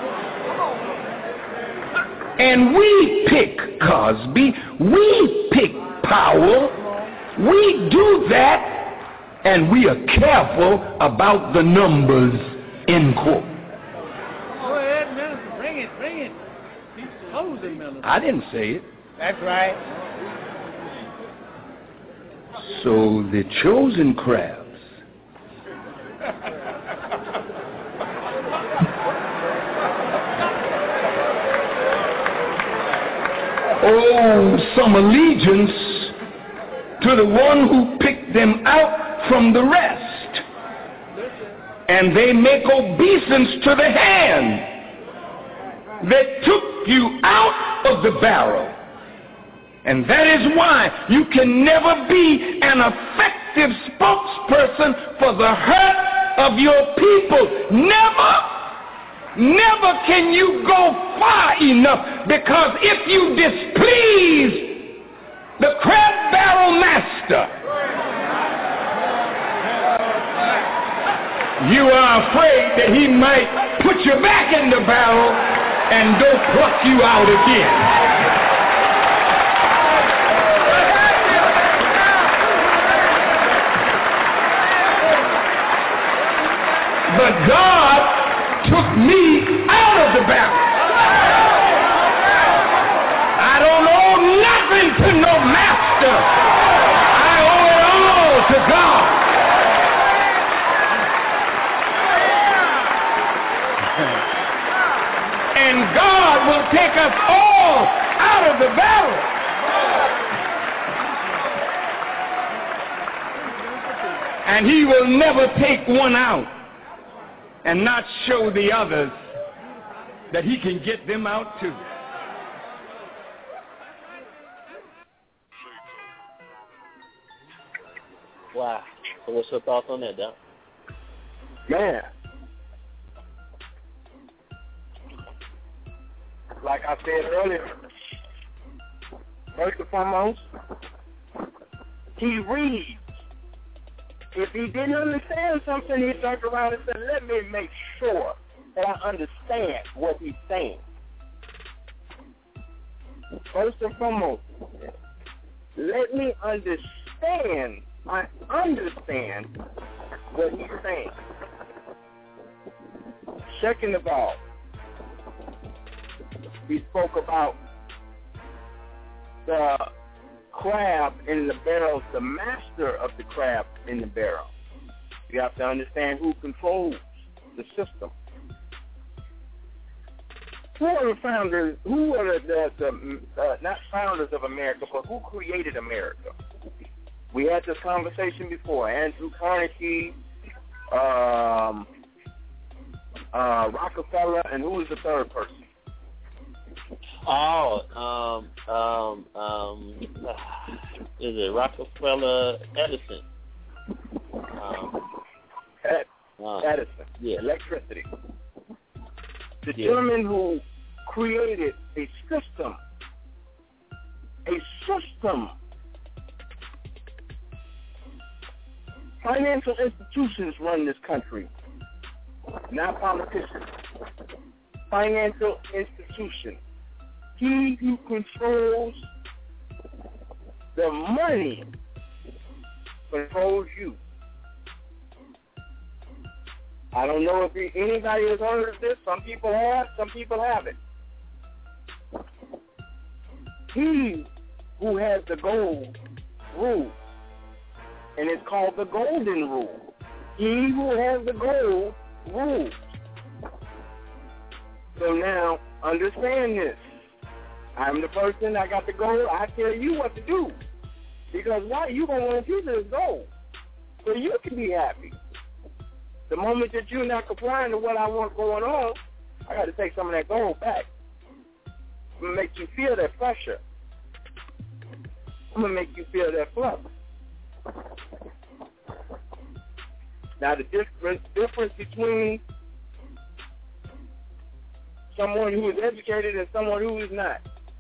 And we pick Cosby, we pick Powell, we do that, and we are careful about the numbers," end quote. Go ahead, Minister. Bring it, bring it. He's closing, Minister. I didn't say it. That's right. So the chosen crabs owe some allegiance to the one who picked them out from the rest. And they make obeisance to the hand that took you out of the barrel. And that is why you can never be an effective spokesperson for the hurt of your people. Never, never can you go far enough, because if you displease the crab barrel master, you are afraid that he might put you back in the barrel and go pluck you out again. But God took me out of the barrel. I don't owe nothing to no master. I owe it all to God. And God will take us all out of the barrel. And he will never take one out and not show the others that he can get them out too. Wow. So what's your thoughts on that, Doc? Man. Like I said earlier, first and foremost, he reads. If he didn't understand something, he turned around and said, let me make sure that I understand what he's saying. First and foremost, let me understand, I understand what he's saying. Second of all, he spoke about the crab in the barrel, the master of the crab in the barrel. You have to understand who controls the system. who are the founders, who are the, the, the uh, not founders of America, but who created America? We had this conversation before. Andrew Carnegie, um, uh, Rockefeller, and who was the third person? Oh, um, um, um, is it Rockefeller, Edison? Um, Ed, uh, Edison, yeah, electricity. The yeah. gentleman who created a system, a system. Financial institutions run this country, not politicians. Financial institutions. He who controls the money controls you. I don't know if anybody has heard of this. Some people have, some people haven't. He who has the gold rules, and it's called the golden rule. He who has the gold rules. So now, understand this. I'm the person, I got the gold, I tell you what to do. Because why? You going to want to use this gold so you can be happy. The moment that you're not complying to what I want going on, I got to take some of that gold back. I'm going to make you feel that pressure. I'm going to make you feel that flux. Now, the difference, difference between someone who is educated and someone who is not.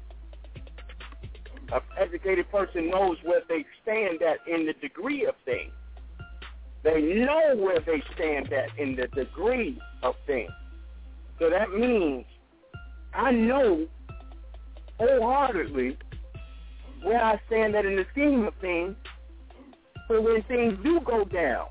An educated person knows where they stand at in the degree of things. They know where they stand at in the degree of things. So that means I know wholeheartedly where I stand at in the scheme of things. So when things do go down,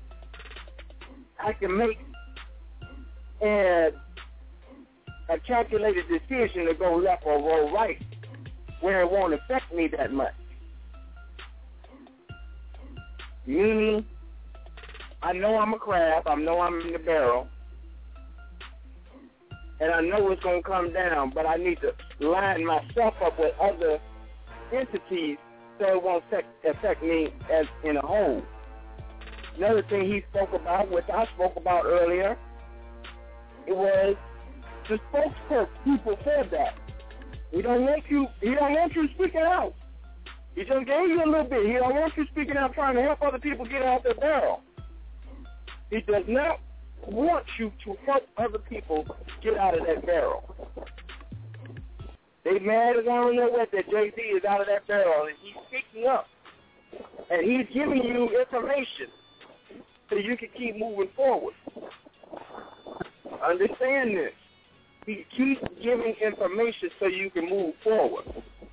I can make a, a calculated decision to go left or roll right where it won't affect me that much. Meaning, I know I'm a crab, I know I'm in the barrel, and I know it's going to come down, but I need to line myself up with other entities so it won't affect, affect me as in a whole. Another thing he spoke about, which I spoke about earlier, it was the spokespeople for that. He don't want you. He don't want you speaking out. He just gave you a little bit. He don't want you speaking out, trying to help other people get out their barrel. He does not want you to help other people get out of that barrel. They mad as I don't know what that J Z is out of that barrel, and he's speaking up, and he's giving you information so you can keep moving forward. Understand this. He keeps giving information so you can move forward.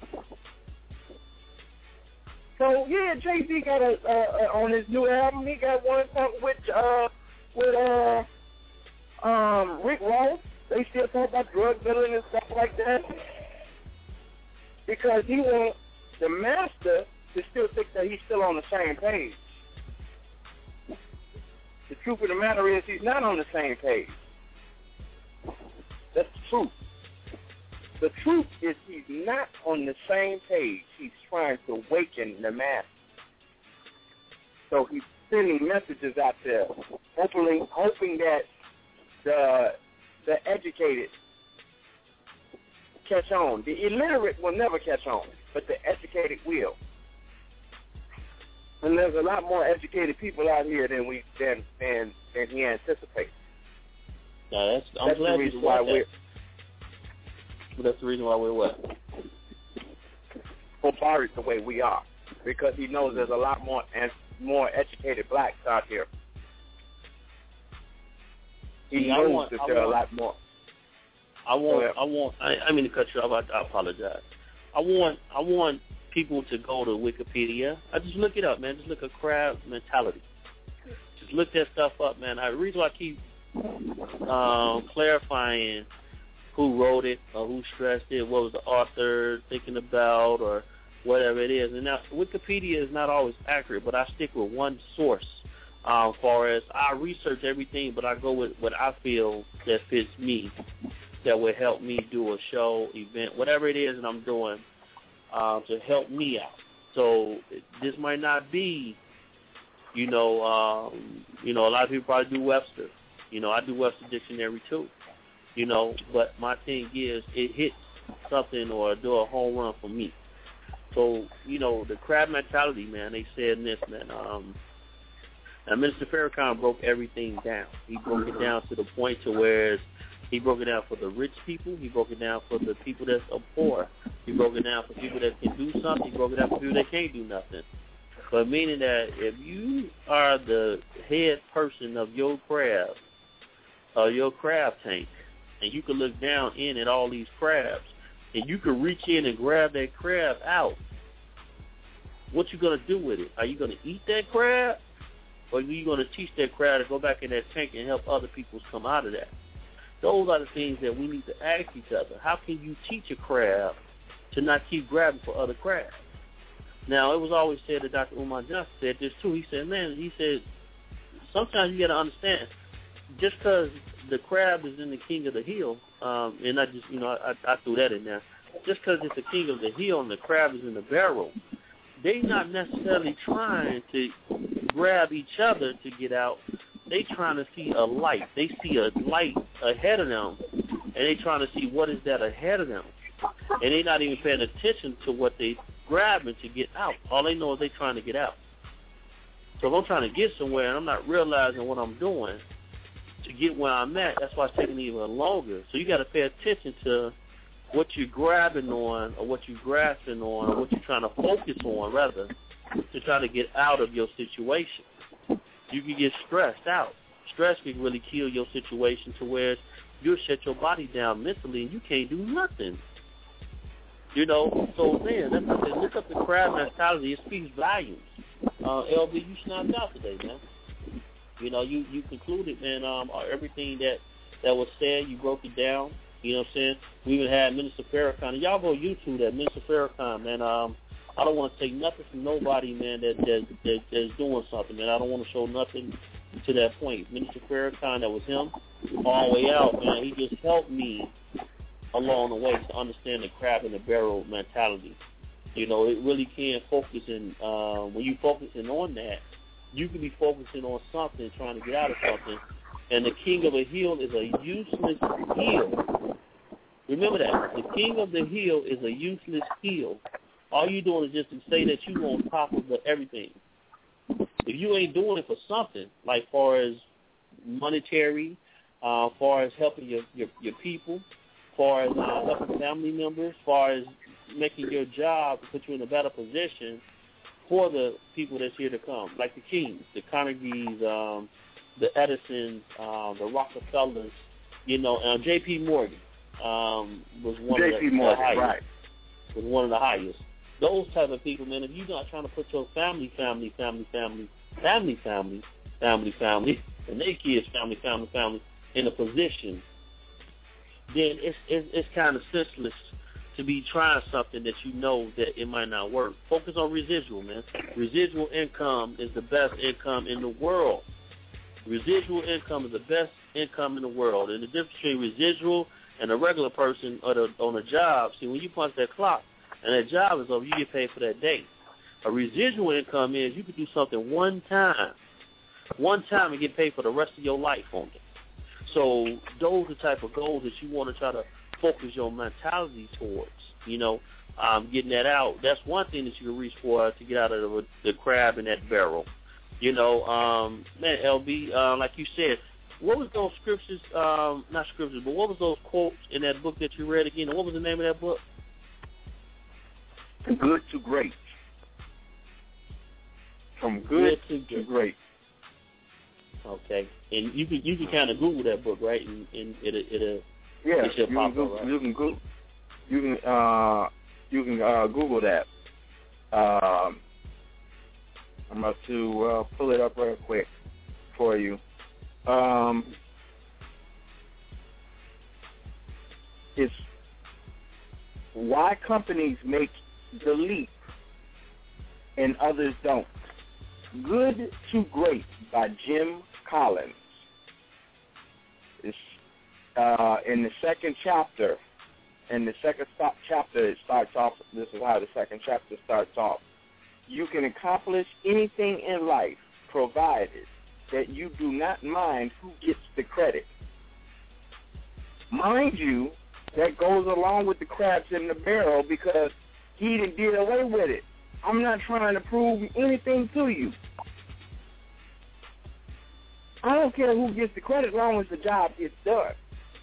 So yeah, Jay Z got a uh, on his new album. He got one song with uh with uh um Rick Ross. They still talk about drug dealing and stuff like that because he wants the master to still think that he's still on the same page. The truth of the matter is he's not on the same page. That's the truth. The truth is he's not on the same page. He's trying to awaken the mass. So he's sending messages out there, hoping, hoping that the the educated catch on. The illiterate will never catch on, but the educated will. And there's a lot more educated people out here than we than than, than he anticipates. No, that's, I'm that's glad the reason you why that. we're. That's the reason why we're what? Bombarded the way we are, because he knows there's a lot more and more educated blacks out here. He See, I knows want, that I there are want, a lot more. I want, I want. I, I mean to cut you off. I, I apologize. I want, I want people to go to Wikipedia. I just look it up, man. Just look at crab mentality. Just look that stuff up, man. I, the reason why I keep um, clarifying who wrote it or who stressed it, what was the author thinking about, or whatever it is. And now Wikipedia is not always accurate, but I stick with one source. Um, as far as I research everything, but I go with what I feel that fits me. that would help me do a show, event, whatever it is that I'm doing uh, to help me out. So this might not be, you know, um, you know, a lot of people probably do Webster. You know, I do Webster Dictionary too. You know, but my thing is it hits something or do a home run for me. So, you know, the crab mentality, man, they said this, man. Um, and Minister Farrakhan broke everything down. He broke it down to the point to where he broke it down for the rich people. He broke it down for the people that's poor. He broke it down for people that can do something. He broke it down for people that can't do nothing. But meaning that if you are the head person of your crab, or your crab tank, and you can look down in at all these crabs, and you can reach in and grab that crab out, what you going to do with it? Are you going to eat that crab? Or are you going to teach that crab to go back in that tank and help other people come out of that? Those are the things that we need to ask each other. How can you teach a crab to not keep grabbing for other crabs? Now, it was always said that Doctor Umar Johnson said this too. He said, man, he said, sometimes you got to understand, just because the crab is in the king of the hill, um, and I just, you know, I, I threw that in there, just because it's the king of the hill and the crab is in the barrel, they not necessarily trying to grab each other to get out. They trying to see a light. They see a light ahead of them, and they trying to see what is that ahead of them. And they not even paying attention to what they grabbing to get out. All they know is they trying to get out. So if I'm trying to get somewhere and I'm not realizing what I'm doing to get where I'm at, that's why it's taking even longer. So you got to pay attention to what you're grabbing on or what you're grasping on or what you're trying to focus on, rather, to try to get out of your situation. You can get stressed out. Stress can really kill your situation to where you'll shut your body down mentally and you can't do nothing. You know, so man, that's what I said. Look up the crab mentality. It speaks volumes. Uh, L B, you snapped out today, man. You know, you, you concluded, man, um, everything that, that was said. You broke it down. You know what I'm saying? We even had Minister Farrakhan. And y'all go YouTube that, Minister Farrakhan, man. Um, I don't want to take nothing from nobody, man, that, that, that that's doing something, man. I don't want to show nothing to that point. Minister Farrakhan, that was him, all the way out, man. He just helped me along the way to understand the crab in the barrel mentality. You know, it really can focus in, uh, when you focusing on that, you can be focusing on something, trying to get out of something, and the king of a hill is a useless hill. Remember that. The king of the hill is a useless hill. All you're doing is just to say that you're on top of the everything. If you ain't doing it for something, like far as monetary, uh, far as helping your, your, your people, far as uh, helping family members, far as making your job to put you in a better position for the people that's here to come, like the Kings, the Carnegies, um, the Edisons, uh, the Rockefellers, you know, uh, J P Morgan um, was one J P of the, Morgan, the highest. Right. Was one of the highest. Those type of people, man, if you're not trying to put your family, family, family, family, family, family, family, family, and their kids, family, family, family, in a position, then it's it's, it's kind of senseless to be trying something that you know that it might not work. Focus on residual, man. Residual income is the best income in the world. Residual income is the best income in the world. And the difference between residual and a regular person or the, on a job, see, when you punch that clock and that job is over, you get paid for that day. A residual income is you can do something one time, one time and get paid for the rest of your life on it. So those are the type of goals that you want to try to focus your mentality towards, you know, um, getting that out. That's one thing that you can reach for to get out of the, the crab in that barrel. You know, um, man, L B, uh, like you said, what was those scriptures, um, not scriptures, but what was those quotes in that book that you read again? And what was the name of that book? From good to great. From good, good to, to great. Okay, and you can you can kind of Google that book, right? And, and it it yeah, it should you pop can up, go, right? you can go, you can uh you can uh, Google that. Um, I'm about to uh, pull it up real quick for you. Um, it's why companies make the leap and others don't. Good to Great by Jim Collins. It's uh, in the second chapter, in the second stop chapter, it starts off, this is how the second chapter starts off. You can accomplish anything in life provided that you do not mind who gets the credit. Mind you, that goes along with the crabs in the barrel because he done did away with it. I'm not trying to prove anything to you. I don't care who gets the credit as long as the job gets done.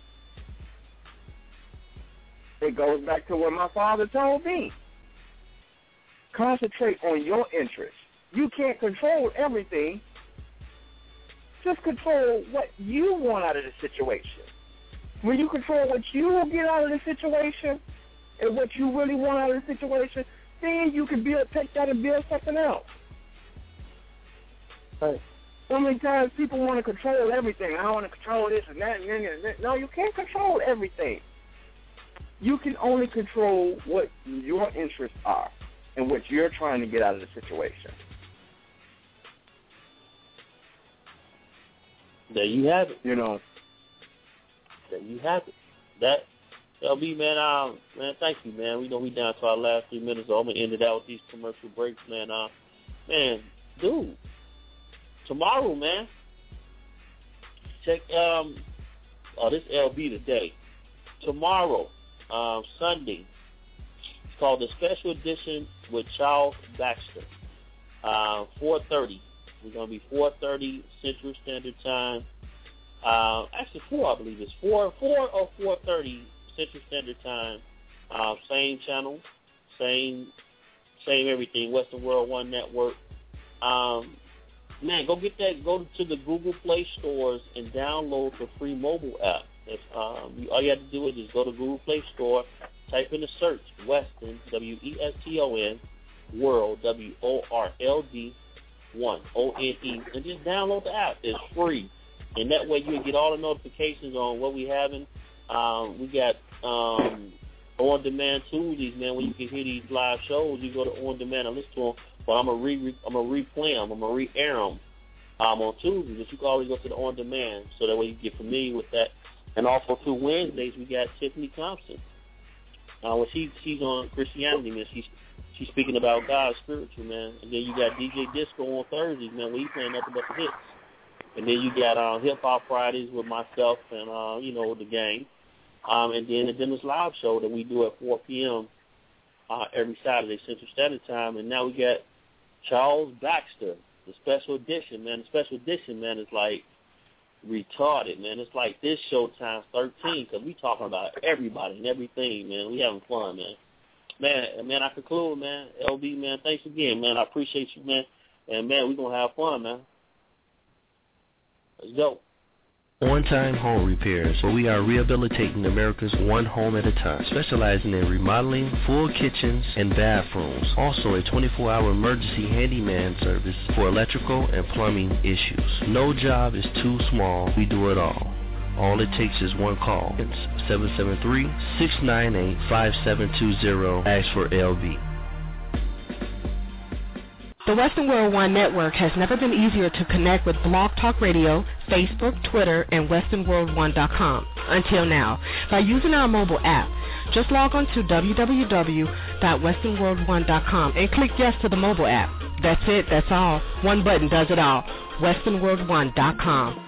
It goes back to what my father told me. Concentrate on your interests. You can't control everything. Just control what you want out of the situation. When you control what you will get out of the situation and what you really want out of the situation, then you can build, take that and build something else. Right. So many times people want to control everything. I want to control this and that and that and that. No, you can't control everything. You can only control what your interests are and what you're trying to get out of the situation. There you have it. You know. There you have it. That, L B, man, um, man, thank you, man. We know we down to our last three minutes, so I'm going to end it out with these commercial breaks, man. Uh, man, dude, tomorrow, man, check, um, oh, this L B today. Tomorrow, um, Sunday, it's called the Special Edition with Charles Baxter, uh, four thirty. We're going to be four thirty Central Standard Time. Uh, actually, four, I believe it's four, four or four thirty Central Standard Time. Uh, same channel, same, same everything. Western World One Network. Um, man, go get that. Go to the Google Play stores and download the free mobile app. If, um, all you have to do is just go to Google Play Store, type in the search Western, W E S T O N, World, W O R L D, one, O N E, and just download the app. It's free. And that way you'll get all the notifications on what we having. Um, we got um, on-demand Tuesdays, man, where you can hear these live shows. You go to on-demand and listen to them. But I'm going re- I'm to replay them. I'm going to re-air them um, on Tuesdays. But you can always go to the on-demand so that way you can get familiar with that. And also, through Wednesdays, we got Tiffany Thompson. Uh, well, she, she's on Christianity, man. She's she's speaking about God, spiritual, man. And then you got D J Disco on Thursdays, man, where he's playing nothing but the hits. And then you got uh, Hip Hop Fridays with myself and, uh, you know, the gang. Um, and then the Dennis Live show that we do at four p.m. Uh, every Saturday, Central Standard Time. And now we got Charles Baxter, the special edition, man. The special edition, man, is like retarded, man. It's like this show times thirteen because we talking about everybody and everything, man. We having fun, man. Man, man, I conclude, man. L B, man, thanks again, man. I appreciate you, man. And, man, we're going to have fun, man. Let's go. On-Time Home Repairs, where we are rehabilitating America's one home at a time, specializing in remodeling, full kitchens, and bathrooms. Also a twenty-four hour emergency handyman service for electrical and plumbing issues. No job is too small. We do it all. All it takes is one call. It's seven seven three, six nine eight, five seven two zero. Ask for L B. The Western World One Network has never been easier to connect with Blog Talk Radio, Facebook, Twitter, and Western World One dot com until now by using our mobile app. Just log on to w w w dot western world one dot com and click yes to the mobile app. That's it, that's all. One button does it all. Western World One dot com.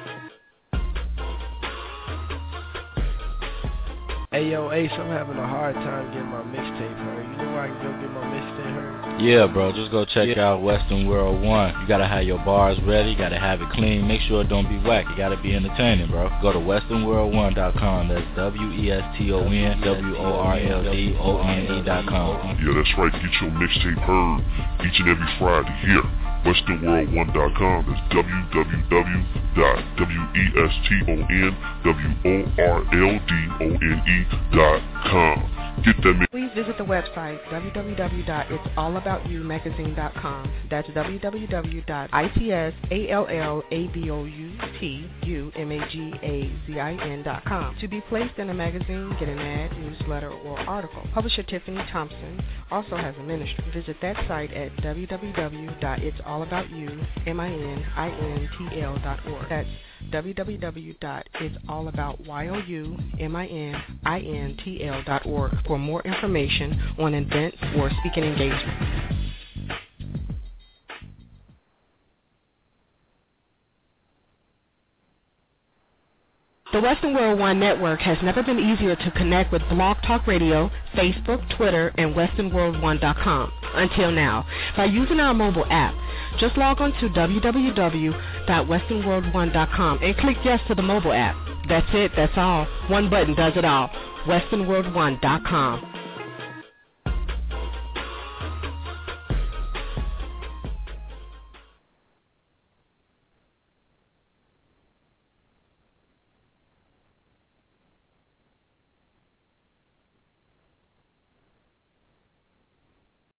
Hey, yo, Ace, I'm having a hard time getting my mixtape heard. You know where I can go get my mixtape heard? Yeah, bro, just go check yeah. out Western World One. You gotta have your bars ready, you gotta have it clean, make sure it don't be whack, you gotta be entertaining, bro. Go to western world one dot com, that's W E S T O N W O R L D O N E dot com. Yeah, that's right, get your mixtape heard each and every Friday here. western world one dot com, that's w w w dot w e s t o n w o r l d o n e dot com. Get them in. Please visit the website w w w dot its all about you magazine dot com. That's w w w dot its all about you magazine dot com. To be placed in a magazine, get an ad, newsletter, or article. Publisher Tiffany Thompson also has a ministry. Visit that site at w w w dot its all about you magazine dot org. That's w w w dot its all about woumintl dot org for more information on events or speaking engagements. The Western World One Network has never been easier to connect with Blog Talk Radio, Facebook, Twitter, and western world one dot com until now by using our mobile app. Just log on to w w w dot western world one dot com and click yes to the mobile app. That's it, that's all. One button does it all. western world one dot com.